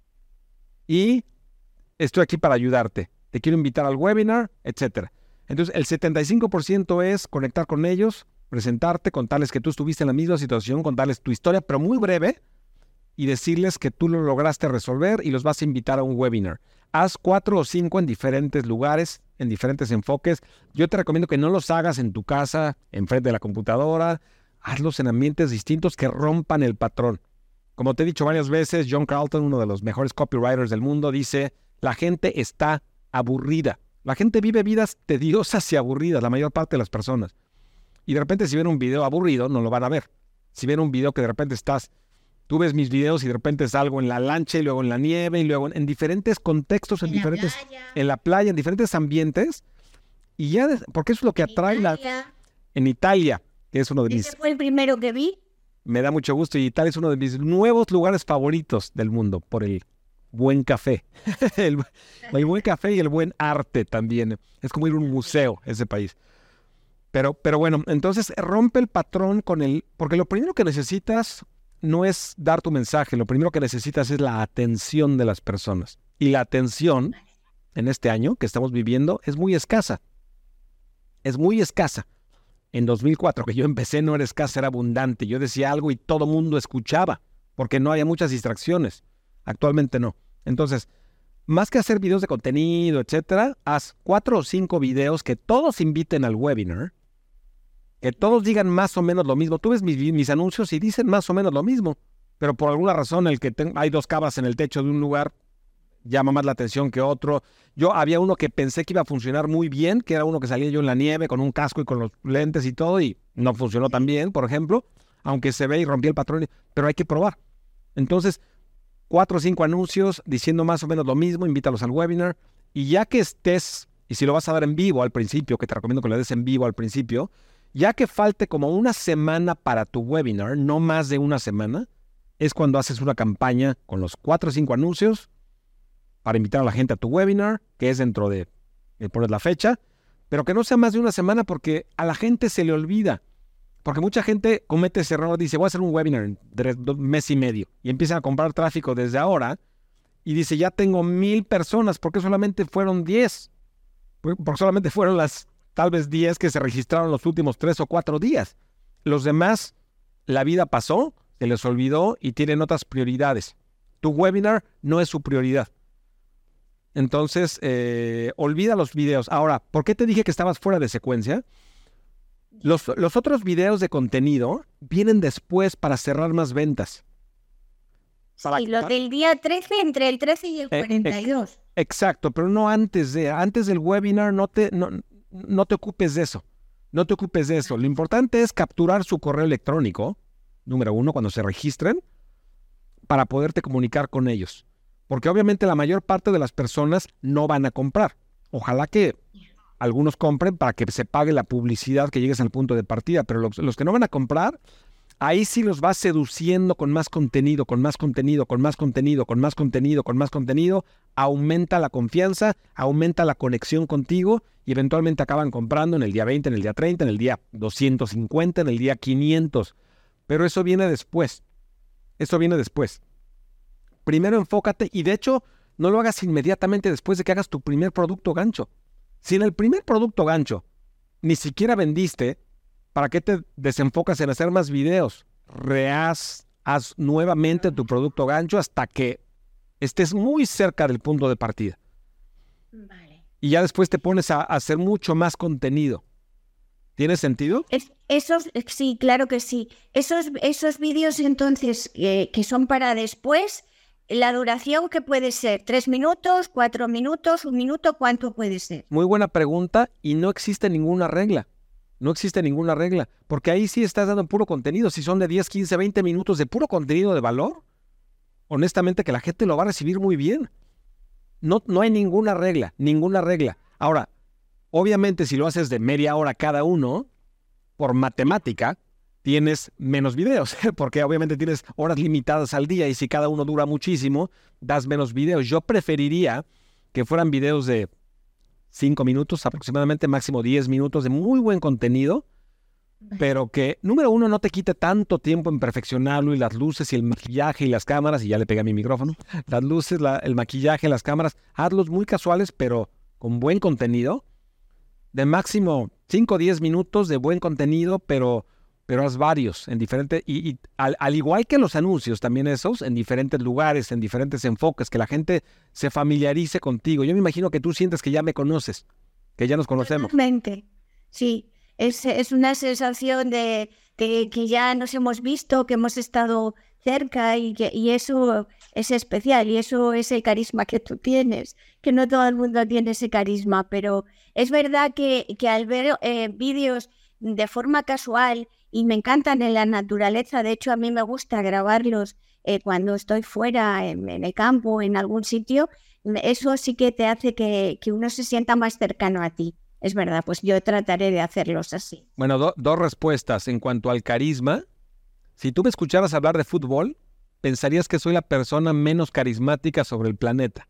y estoy aquí para ayudarte. Te quiero invitar al webinar, etc. Entonces, el 75% es conectar con ellos, presentarte, contarles que tú estuviste en la misma situación, contarles tu historia, pero muy breve, y decirles que tú lo lograste resolver y los vas a invitar a un webinar. Haz 4 o 5 en diferentes lugares, en diferentes enfoques. Yo te recomiendo que no los hagas en tu casa, enfrente de la computadora. Hazlos en ambientes distintos que rompan el patrón. Como te he dicho varias veces, John Carlton, uno de los mejores copywriters del mundo, dice, la gente está aburrida. La gente vive vidas tediosas y aburridas, la mayor parte de las personas. Y de repente si ven un video aburrido, no lo van a ver. Si ven un video que de repente tú ves mis videos y de repente salgo en la lancha y luego en la nieve y luego en diferentes contextos, en la playa, en diferentes ambientes. Y ya, porque eso es lo que atrae en Italia, que es uno de mis... Ese fue el primero que vi. Me da mucho gusto, y Italia es uno de mis nuevos lugares favoritos del mundo por el buen café. el buen café y el buen arte también. Es como ir a un museo ese país. Pero bueno, entonces rompe el patrón porque lo primero que necesitas no es dar tu mensaje, lo primero que necesitas es la atención de las personas. Y la atención en este año que estamos viviendo es muy escasa. Es muy escasa. En 2004, que yo empecé, no era escasa, era abundante. Yo decía algo y todo mundo escuchaba, porque no había muchas distracciones. Actualmente no. Entonces, más que hacer videos de contenido, etcétera, haz 4 o 5 videos que todos inviten al webinar, que todos digan más o menos lo mismo. Tú ves mis anuncios y dicen más o menos lo mismo, pero por alguna razón hay 2 cabras en el techo de un lugar llama más la atención que otro. Yo había uno que pensé que iba a funcionar muy bien, que era uno que salía yo en la nieve con un casco y con los lentes y todo, y no funcionó tan bien, por ejemplo, aunque se ve y rompí el patrón, pero hay que probar. Entonces, 4 o 5 anuncios diciendo más o menos lo mismo, invítalos al webinar, y ya que estés, y si lo vas a dar en vivo al principio, que te recomiendo que lo des en vivo al principio, ya que falte como una semana para tu webinar, no más de una semana, es cuando haces una campaña con los 4 o 5 anuncios para invitar a la gente a tu webinar, que es dentro de pones la fecha, pero que no sea más de una semana porque a la gente se le olvida. Porque mucha gente comete ese error, dice, voy a hacer un webinar en 1 mes y medio, y empiezan a comprar tráfico desde ahora, y dice, ya tengo 1,000 personas, ¿por qué solamente fueron 10? Porque solamente fueron las tal vez 10 que se registraron los últimos 3 o 4 días. Los demás, la vida pasó, se les olvidó y tienen otras prioridades. Tu webinar no es su prioridad. Entonces, olvida los videos. Ahora, ¿por qué te dije que estabas fuera de secuencia? Los otros videos de contenido vienen después para cerrar más ventas. Y los del día 13, entre el 13 y el 42. Exacto, pero no antes del webinar, no te ocupes de eso. No te ocupes de eso. Lo importante es capturar su correo electrónico, número 1, cuando se registren, para poderte comunicar con ellos. Porque obviamente la mayor parte de las personas no van a comprar. Ojalá que algunos compren para que se pague la publicidad que llegues al punto de partida, pero los que no van a comprar, ahí sí los vas seduciendo con más contenido, con más contenido, con más contenido, con más contenido, con más contenido, aumenta la confianza, aumenta la conexión contigo y eventualmente acaban comprando en el día 20, en el día 30, en el día 250, en el día 500. Pero eso viene después. Eso viene después. Primero enfócate y de hecho no lo hagas inmediatamente después de que hagas tu primer producto gancho. Si en el primer producto gancho ni siquiera vendiste, ¿para qué te desenfocas en hacer más videos? Haz nuevamente tu producto gancho hasta que estés muy cerca del punto de partida. Vale. Y ya después te pones a hacer mucho más contenido. ¿Tiene sentido? Sí, claro que sí. Esos vídeos entonces que son para después, la duración que puede ser 3 minutos, 4 minutos, 1 minuto, ¿cuánto puede ser? Muy buena pregunta y no existe ninguna regla. No existe ninguna regla, porque ahí sí estás dando puro contenido. Si son de 10, 15, 20 minutos de puro contenido de valor, honestamente que la gente lo va a recibir muy bien. No hay ninguna regla, ninguna regla. Ahora, obviamente si lo haces de media hora cada uno, por matemática, tienes menos videos, porque obviamente tienes horas limitadas al día y si cada uno dura muchísimo, das menos videos. Yo preferiría que fueran videos de 5 minutos, aproximadamente máximo 10 minutos de muy buen contenido, pero que, número 1, no te quite tanto tiempo en perfeccionarlo y las luces y el maquillaje y las cámaras, y ya le pegué a mi micrófono, las luces, el maquillaje, las cámaras, hazlos muy casuales, pero con buen contenido, de máximo 5 o 10 minutos de buen contenido, pero haz varios en diferentes, y al igual que los anuncios, también esos, en diferentes lugares, en diferentes enfoques, que la gente se familiarice contigo. Yo me imagino que tú sientes que ya me conoces, que ya nos conocemos. Totalmente, sí. Es una sensación de que ya nos hemos visto, que hemos estado cerca y eso es especial y eso es el carisma que tú tienes, que no todo el mundo tiene ese carisma, pero es verdad que al ver vídeos de forma casual y me encantan en la naturaleza, de hecho a mí me gusta grabarlos cuando estoy fuera, en el campo, en algún sitio, eso sí que te hace que uno se sienta más cercano a ti. Es verdad, pues yo trataré de hacerlos así. Bueno, dos respuestas. En cuanto al carisma, si tú me escucharas hablar de fútbol, pensarías que soy la persona menos carismática sobre el planeta.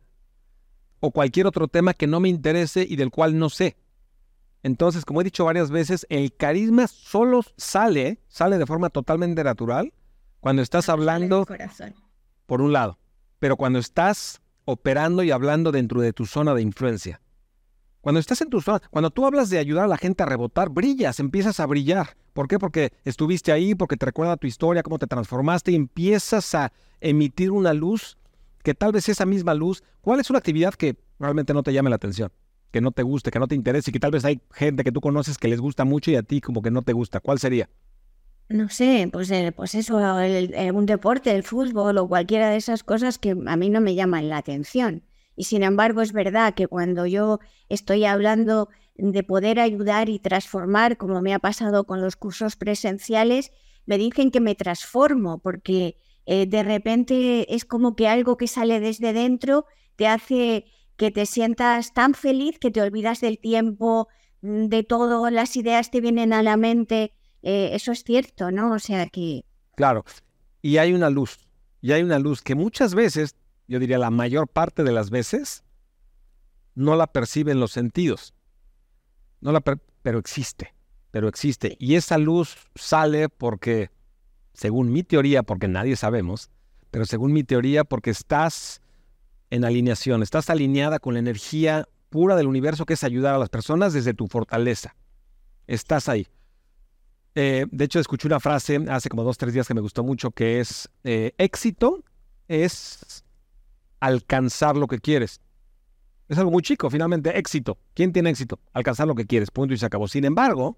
O cualquier otro tema que no me interese y del cual no sé. Entonces, como he dicho varias veces, el carisma solo sale de forma totalmente natural cuando estás hablando por un lado, pero cuando estás operando y hablando dentro de tu zona de influencia. Cuando estás en tu zona, cuando tú hablas de ayudar a la gente a rebotar, brillas, empiezas a brillar. ¿Por qué? Porque estuviste ahí, porque te recuerda tu historia, cómo te transformaste y empiezas a emitir una luz que tal vez esa misma luz, ¿cuál es una actividad que realmente no te llame la atención? Que no te guste, que no te interese y que tal vez hay gente que tú conoces que les gusta mucho y a ti como que no te gusta. ¿Cuál sería? No sé, pues eso, un deporte, el fútbol o cualquiera de esas cosas que a mí no me llaman la atención. Y sin embargo es verdad que cuando yo estoy hablando de poder ayudar y transformar, como me ha pasado con los cursos presenciales, me dicen que me transformo porque De repente es como que algo que sale desde dentro te hace que te sientas tan feliz que te olvidas del tiempo, de todo, las ideas te vienen a la mente. Eso es cierto, ¿no? O sea que... Claro, y hay una luz que muchas veces, yo diría la mayor parte de las veces, no la perciben los sentidos, pero existe. Y esa luz sale porque, según mi teoría, porque nadie sabemos, pero según mi teoría, porque estás en alineación, estás alineada con la energía pura del universo, que es ayudar a las personas desde tu fortaleza. Estás ahí. De hecho, escuché una frase hace como 2-3 días que me gustó mucho, que es, éxito es alcanzar lo que quieres. Es algo muy chico, finalmente, éxito. ¿Quién tiene éxito? Alcanzar lo que quieres, punto y se acabó. Sin embargo,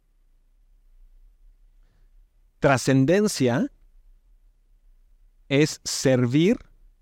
trascendencia es servir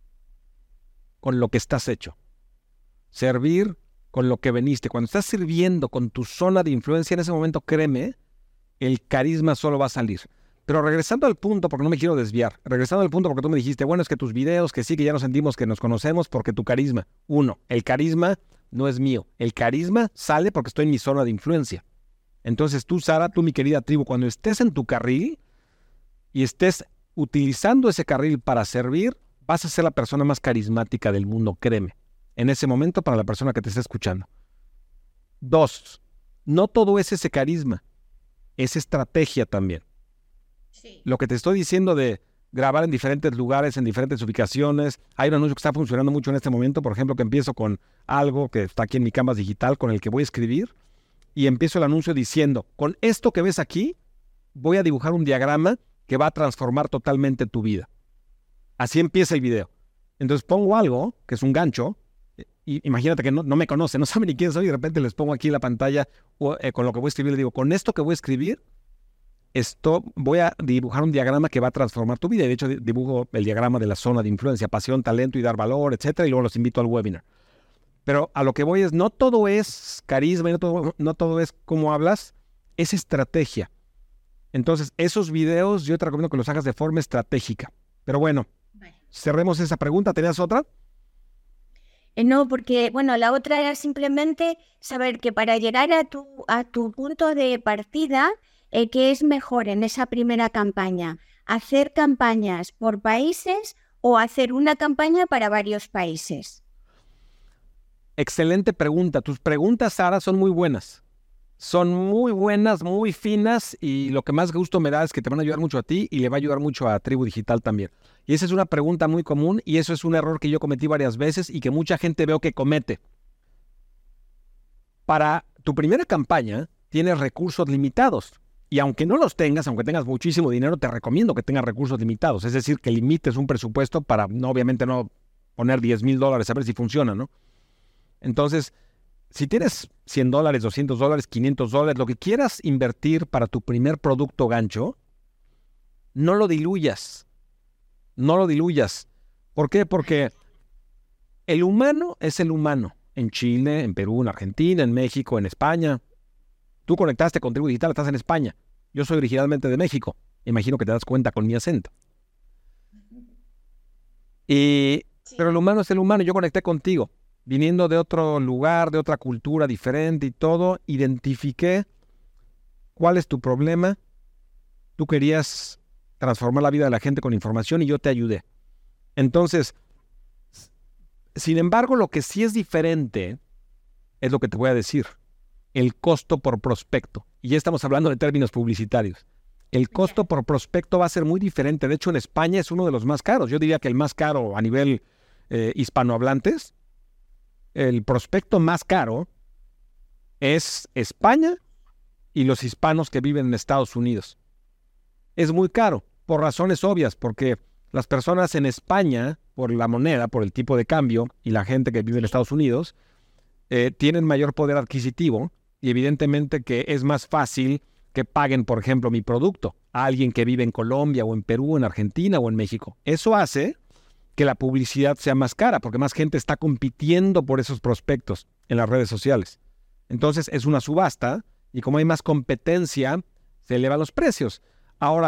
con lo que estás hecho. Servir con lo que veniste. Cuando estás sirviendo con tu zona de influencia, en ese momento, créeme, el carisma solo va a salir. Pero regresando al punto, porque no me quiero desviar, regresando al punto porque tú me dijiste, bueno, es que tus videos, que sí, que ya nos sentimos que nos conocemos porque tu carisma. Uno, el carisma no es mío. El carisma sale porque estoy en mi zona de influencia. Entonces tú, Sara, tú, mi querida tribu, cuando estés en tu carril y estés utilizando ese carril para servir, vas a ser la persona más carismática del mundo, créeme. En ese momento, para la persona que te está escuchando. 2, no todo es ese carisma, es estrategia también. Sí. Lo que te estoy diciendo de grabar en diferentes lugares, en diferentes ubicaciones. Hay un anuncio que está funcionando mucho en este momento, por ejemplo, que empiezo con algo que está aquí en mi Canvas digital, con el que voy a escribir, y empiezo el anuncio diciendo, con esto que ves aquí, voy a dibujar un diagrama que va a transformar totalmente tu vida. Así empieza el video. Entonces pongo algo, que es un gancho, y imagínate que no me conocen, no saben ni quién soy, y de repente les pongo aquí en la pantalla con lo que voy a escribir, les digo, con esto que voy a escribir, voy a dibujar un diagrama que va a transformar tu vida. Y de hecho dibujo el diagrama de la zona de influencia, pasión, talento y dar valor, etcétera, y luego los invito al webinar. Pero a lo que voy es, no todo es carisma, y no todo es cómo hablas, es estrategia. Entonces, esos videos yo te recomiendo que los hagas de forma estratégica. Pero bueno, cerremos esa pregunta. ¿Tenías otra? No, porque, bueno, la otra era simplemente saber que para llegar a tu punto de partida, ¿qué es mejor en esa primera campaña? ¿Hacer campañas por países o hacer una campaña para varios países? Excelente pregunta. Tus preguntas, Sara, son muy buenas. Son muy buenas, muy finas, y lo que más gusto me da es que te van a ayudar mucho a ti y le va a ayudar mucho a Tribu Digital también. Y esa es una pregunta muy común, y eso es un error que yo cometí varias veces y que mucha gente veo que comete. Para tu primera campaña tienes recursos limitados, y aunque no los tengas, aunque tengas muchísimo dinero, te recomiendo que tengas recursos limitados. Es decir, que limites un presupuesto para, obviamente, no poner $10,000 a ver si funciona, ¿no? Entonces, si tienes $100, $200, $500, lo que quieras invertir para tu primer producto gancho, no lo diluyas. No lo diluyas. ¿Por qué? Porque el humano es el humano. En Chile, en Perú, en Argentina, en México, en España. Tú conectaste con Tribu Digital, estás en España. Yo soy originalmente de México. Imagino que te das cuenta con mi acento. Pero el humano es el humano. Yo conecté contigo. Viniendo de otro lugar, de otra cultura diferente y todo, identifiqué cuál es tu problema. Tú querías transformar la vida de la gente con información y yo te ayudé. Entonces, sin embargo, lo que sí es diferente es lo que te voy a decir. El costo por prospecto. Y ya estamos hablando de términos publicitarios. El costo por prospecto va a ser muy diferente. De hecho, en España es uno de los más caros. Yo diría que el más caro a nivel hispanohablantes. El prospecto más caro es España y los hispanos que viven en Estados Unidos. Es muy caro, por razones obvias, porque las personas en España, por la moneda, por el tipo de cambio, y la gente que vive en Estados Unidos, tienen mayor poder adquisitivo, y evidentemente que es más fácil que paguen, por ejemplo, mi producto a alguien que vive en Colombia, o en Perú, en Argentina, o en México. Eso hace que la publicidad sea más cara, porque más gente está compitiendo por esos prospectos en las redes sociales. Entonces es una subasta, y como hay más competencia, se elevan los precios. Ahora,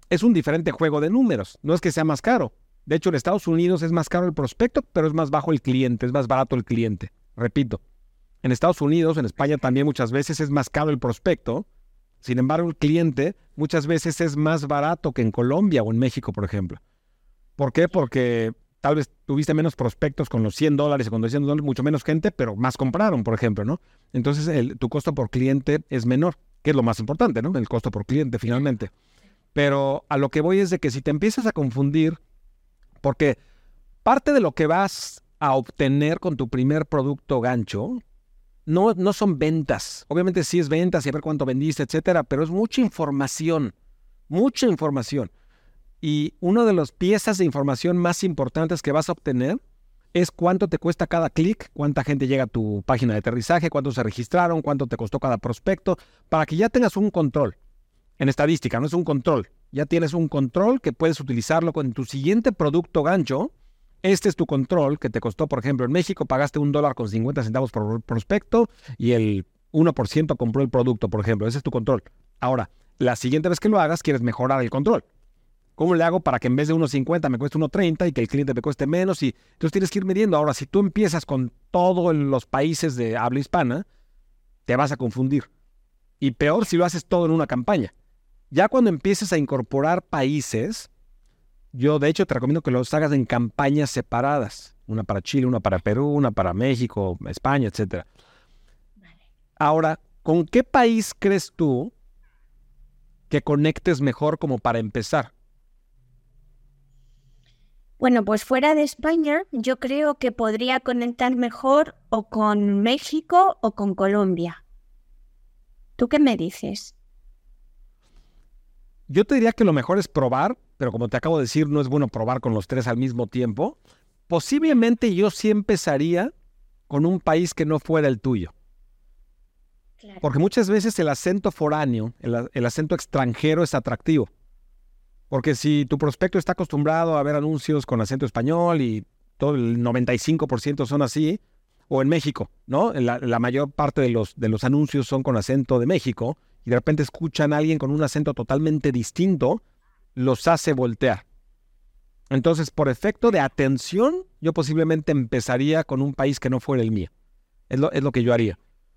es un diferente juego de números. No es que sea más caro. De hecho, en Estados Unidos es más caro el prospecto, pero es más bajo el cliente, es más barato el cliente. Repito, en Estados Unidos, en España también muchas veces es más caro el prospecto. Sin embargo, el cliente muchas veces es más barato que en Colombia o en México, por ejemplo. ¿Por qué? Porque tal vez tuviste menos prospectos con los $100 y con los $200, mucho menos gente, pero más compraron, por ejemplo, ¿no? Entonces, tu costo por cliente es menor, que es lo más importante, ¿no? El costo por cliente, finalmente. Pero a lo que voy es de que si te empiezas a confundir, porque parte de lo que vas a obtener con tu primer producto gancho no son ventas. Obviamente sí es ventas y a ver cuánto vendiste, etcétera, pero es mucha información. Mucha información. Y una de las piezas de información más importantes que vas a obtener es cuánto te cuesta cada clic, cuánta gente llega a tu página de aterrizaje, cuántos se registraron, cuánto te costó cada prospecto, para que ya tengas un control. En estadística, no es un control. Ya tienes un control que puedes utilizarlo con tu siguiente producto gancho. Este es tu control que te costó, por ejemplo, en México pagaste $1.50 por prospecto y el 1% compró el producto, por ejemplo. Ese es tu control. Ahora, la siguiente vez que lo hagas, quieres mejorar el control. ¿Cómo le hago para que en vez de 1.50 me cueste 1.30 y que el cliente me cueste menos? Y entonces tienes que ir midiendo. Ahora, si tú empiezas con todos los países de habla hispana, te vas a confundir. Y peor si lo haces todo en una campaña. Ya cuando empieces a incorporar países, yo de hecho te recomiendo que los hagas en campañas separadas. Una para Chile, una para Perú, una para México, España, etc. Ahora, ¿con qué país crees tú que conectes mejor como para empezar? Bueno, pues fuera de España, yo creo que podría conectar mejor o con México o con Colombia. ¿Tú qué me dices? Yo te diría que lo mejor es probar, pero como te acabo de decir, no es bueno probar con los tres al mismo tiempo. Posiblemente yo sí empezaría con un país que no fuera el tuyo. Claro. Porque muchas veces el acento foráneo, el acento extranjero es atractivo. Porque si tu prospecto está acostumbrado a ver anuncios con acento español y todo el 95% son así, o en México, ¿no? La mayor parte de los anuncios son con acento de México, y de repente escuchan a alguien con un acento totalmente distinto, los hace voltear. Entonces, por efecto de atención, yo posiblemente empezaría con un país que no fuera el mío. Es lo que yo haría.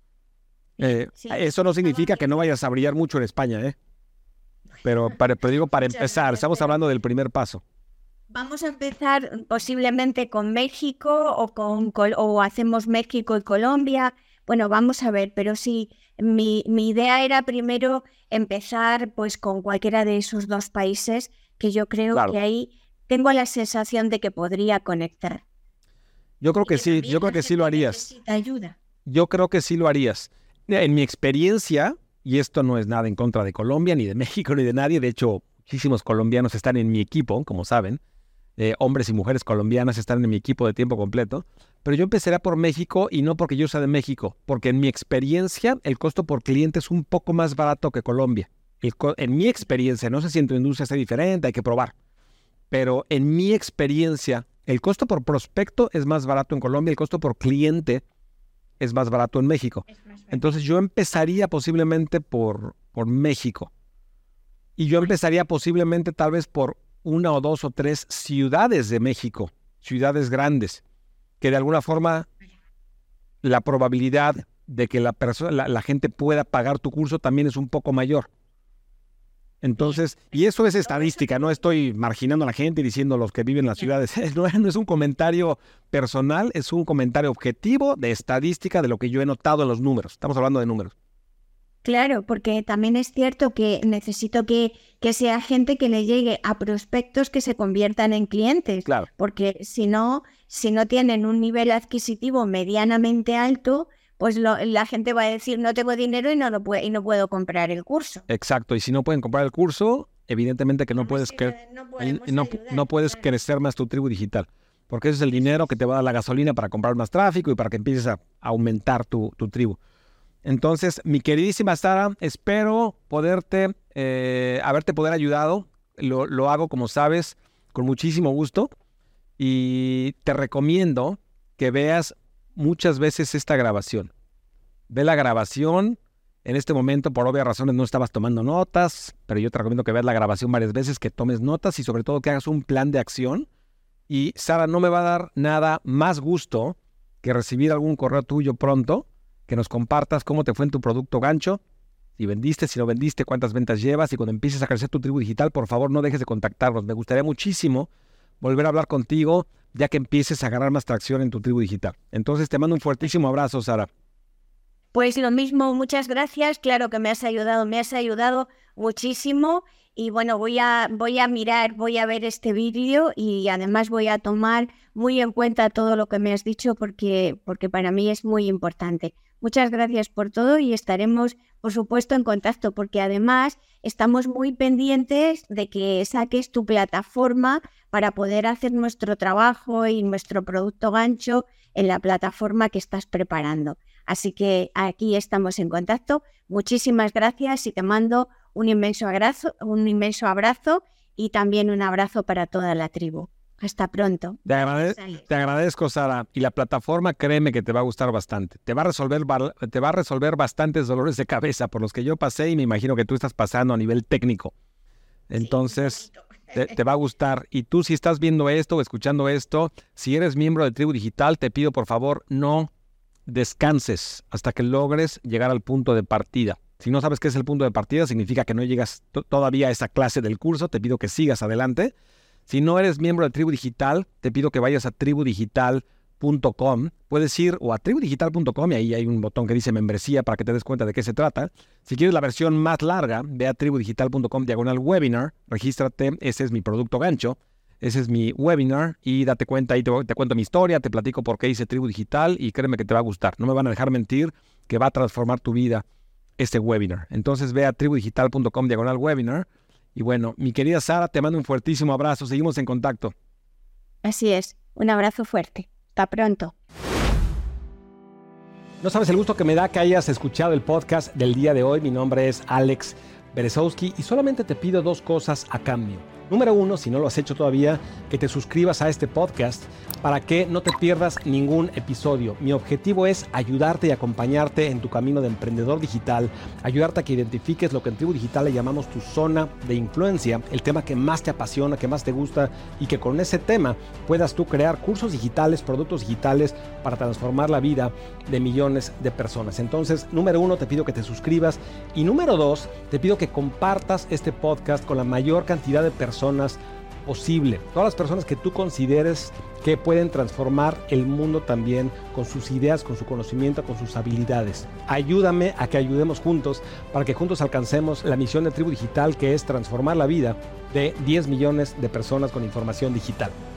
Sí. Eso no significa que no vayas a brillar mucho en España, ¿eh? Pero digo, para empezar, estamos hablando del primer paso. Vamos a empezar posiblemente con México o hacemos México y Colombia. Bueno, vamos a ver, pero sí, mi idea era primero empezar pues con cualquiera de esos dos países que yo creo que ahí tengo la sensación de que podría conectar. Yo creo que sí, yo creo que sí lo harías. Necesita ayuda. Yo creo que sí lo harías. En mi experiencia, y esto no es nada en contra de Colombia, ni de México, ni de nadie, de hecho, muchísimos colombianos están en mi equipo, como saben. Hombres y mujeres colombianas están en mi equipo de tiempo completo, pero yo empezaría por México y no porque yo sea de México, porque en mi experiencia el costo por cliente es un poco más barato que Colombia. En mi experiencia, no sé si en tu industria está diferente, hay que probar, pero en mi experiencia el costo por prospecto es más barato en Colombia, el costo por cliente es más barato en México. Entonces yo empezaría posiblemente por México y yo empezaría posiblemente tal vez por 1 o 2 o 3 ciudades de México, ciudades grandes, que de alguna forma la probabilidad de que la gente pueda pagar tu curso también es un poco mayor. Entonces, y eso es estadística, no estoy marginando a la gente y diciendo los que viven en las ciudades. No es un comentario personal, es un comentario objetivo de estadística de lo que yo he notado en los números. Estamos hablando de números. Claro, porque también es cierto que necesito que sea gente que le llegue a prospectos que se conviertan en clientes. Claro. Porque si no tienen un nivel adquisitivo medianamente alto, pues la gente va a decir no tengo dinero y no puedo comprar el curso. Exacto, y si no pueden comprar el curso, evidentemente que no puedes crecer más tu tribu digital. Porque ese es el dinero que te va a dar la gasolina para comprar más tráfico y para que empieces a aumentar tu tribu. Entonces, mi queridísima Sara, espero haberte ayudado. Lo hago, como sabes, con muchísimo gusto. Y te recomiendo que veas muchas veces esta grabación. Ve la grabación En este momento, por obvias razones, no estabas tomando notas, pero yo te recomiendo que veas la grabación varias veces, que tomes notas y sobre todo que hagas un plan de acción. Y Sara, no me va a dar nada más gusto que recibir algún correo tuyo pronto, que nos compartas cómo te fue en tu producto gancho, si vendiste, si no vendiste, cuántas ventas llevas, y cuando empieces a crecer tu tribu digital, por favor no dejes de contactarnos. Me gustaría muchísimo volver a hablar contigo ya que empieces a ganar más tracción en tu tribu digital. Entonces te mando un fuertísimo abrazo, Sara. Pues lo mismo, muchas gracias. Claro que me has ayudado muchísimo. Y bueno, voy a ver este vídeo y además voy a tomar muy en cuenta todo lo que me has dicho porque para mí es muy importante. Muchas gracias por todo y estaremos, por supuesto, en contacto porque además estamos muy pendientes de que saques tu plataforma para poder hacer nuestro trabajo y nuestro producto gancho en la plataforma que estás preparando. Así que aquí estamos en contacto. Muchísimas gracias y te mando un inmenso abrazo y también un abrazo para toda la tribu. Hasta pronto. Te agradezco, Sara. Y la plataforma, créeme que te va a gustar bastante. Te va a resolver bastantes dolores de cabeza por los que yo pasé y me imagino que tú estás pasando a nivel técnico. Entonces, te va a gustar. Y tú, si estás viendo esto o escuchando esto, si eres miembro de Tribu Digital, te pido por favor no descanses hasta que logres llegar al punto de partida. Si no sabes qué es el punto de partida, significa que no llegas todavía a esa clase del curso. Te pido que sigas adelante. Si no eres miembro de Tribu Digital, te pido que vayas a tribudigital.com. Puedes ir o a tribudigital.com y ahí hay un botón que dice membresía para que te des cuenta de qué se trata. Si quieres la versión más larga, ve a tribudigital.com/webinar, regístrate, ese es mi producto gancho. Ese es mi webinar y date cuenta, ahí te cuento mi historia, te platico por qué hice Tribu Digital y créeme que te va a gustar. No me van a dejar mentir que va a transformar tu vida este webinar. Entonces ve a tribudigital.com/webinar. Y bueno, mi querida Sara, te mando un fuertísimo abrazo. Seguimos en contacto. Así es. Un abrazo fuerte. Hasta pronto. No sabes el gusto que me da que hayas escuchado el podcast del día de hoy. Mi nombre es Alex Berezowski y solamente te pido dos cosas a cambio. Número uno, si no lo has hecho todavía, que te suscribas a este podcast para que no te pierdas ningún episodio. Mi objetivo es ayudarte y acompañarte en tu camino de emprendedor digital, ayudarte a que identifiques lo que en Tribu Digital le llamamos tu zona de influencia, el tema que más te apasiona, que más te gusta y que con ese tema puedas tú crear cursos digitales, productos digitales para transformar la vida de millones de personas. Entonces, número uno, te pido que te suscribas y número dos, te pido que compartas este podcast con la mayor cantidad de personas posible. Todas las personas que tú consideres que pueden transformar el mundo también con sus ideas, con su conocimiento, con sus habilidades. Ayúdame a que ayudemos juntos para que juntos alcancemos la misión de Tribu Digital, que es transformar la vida de 10 millones de personas con información digital.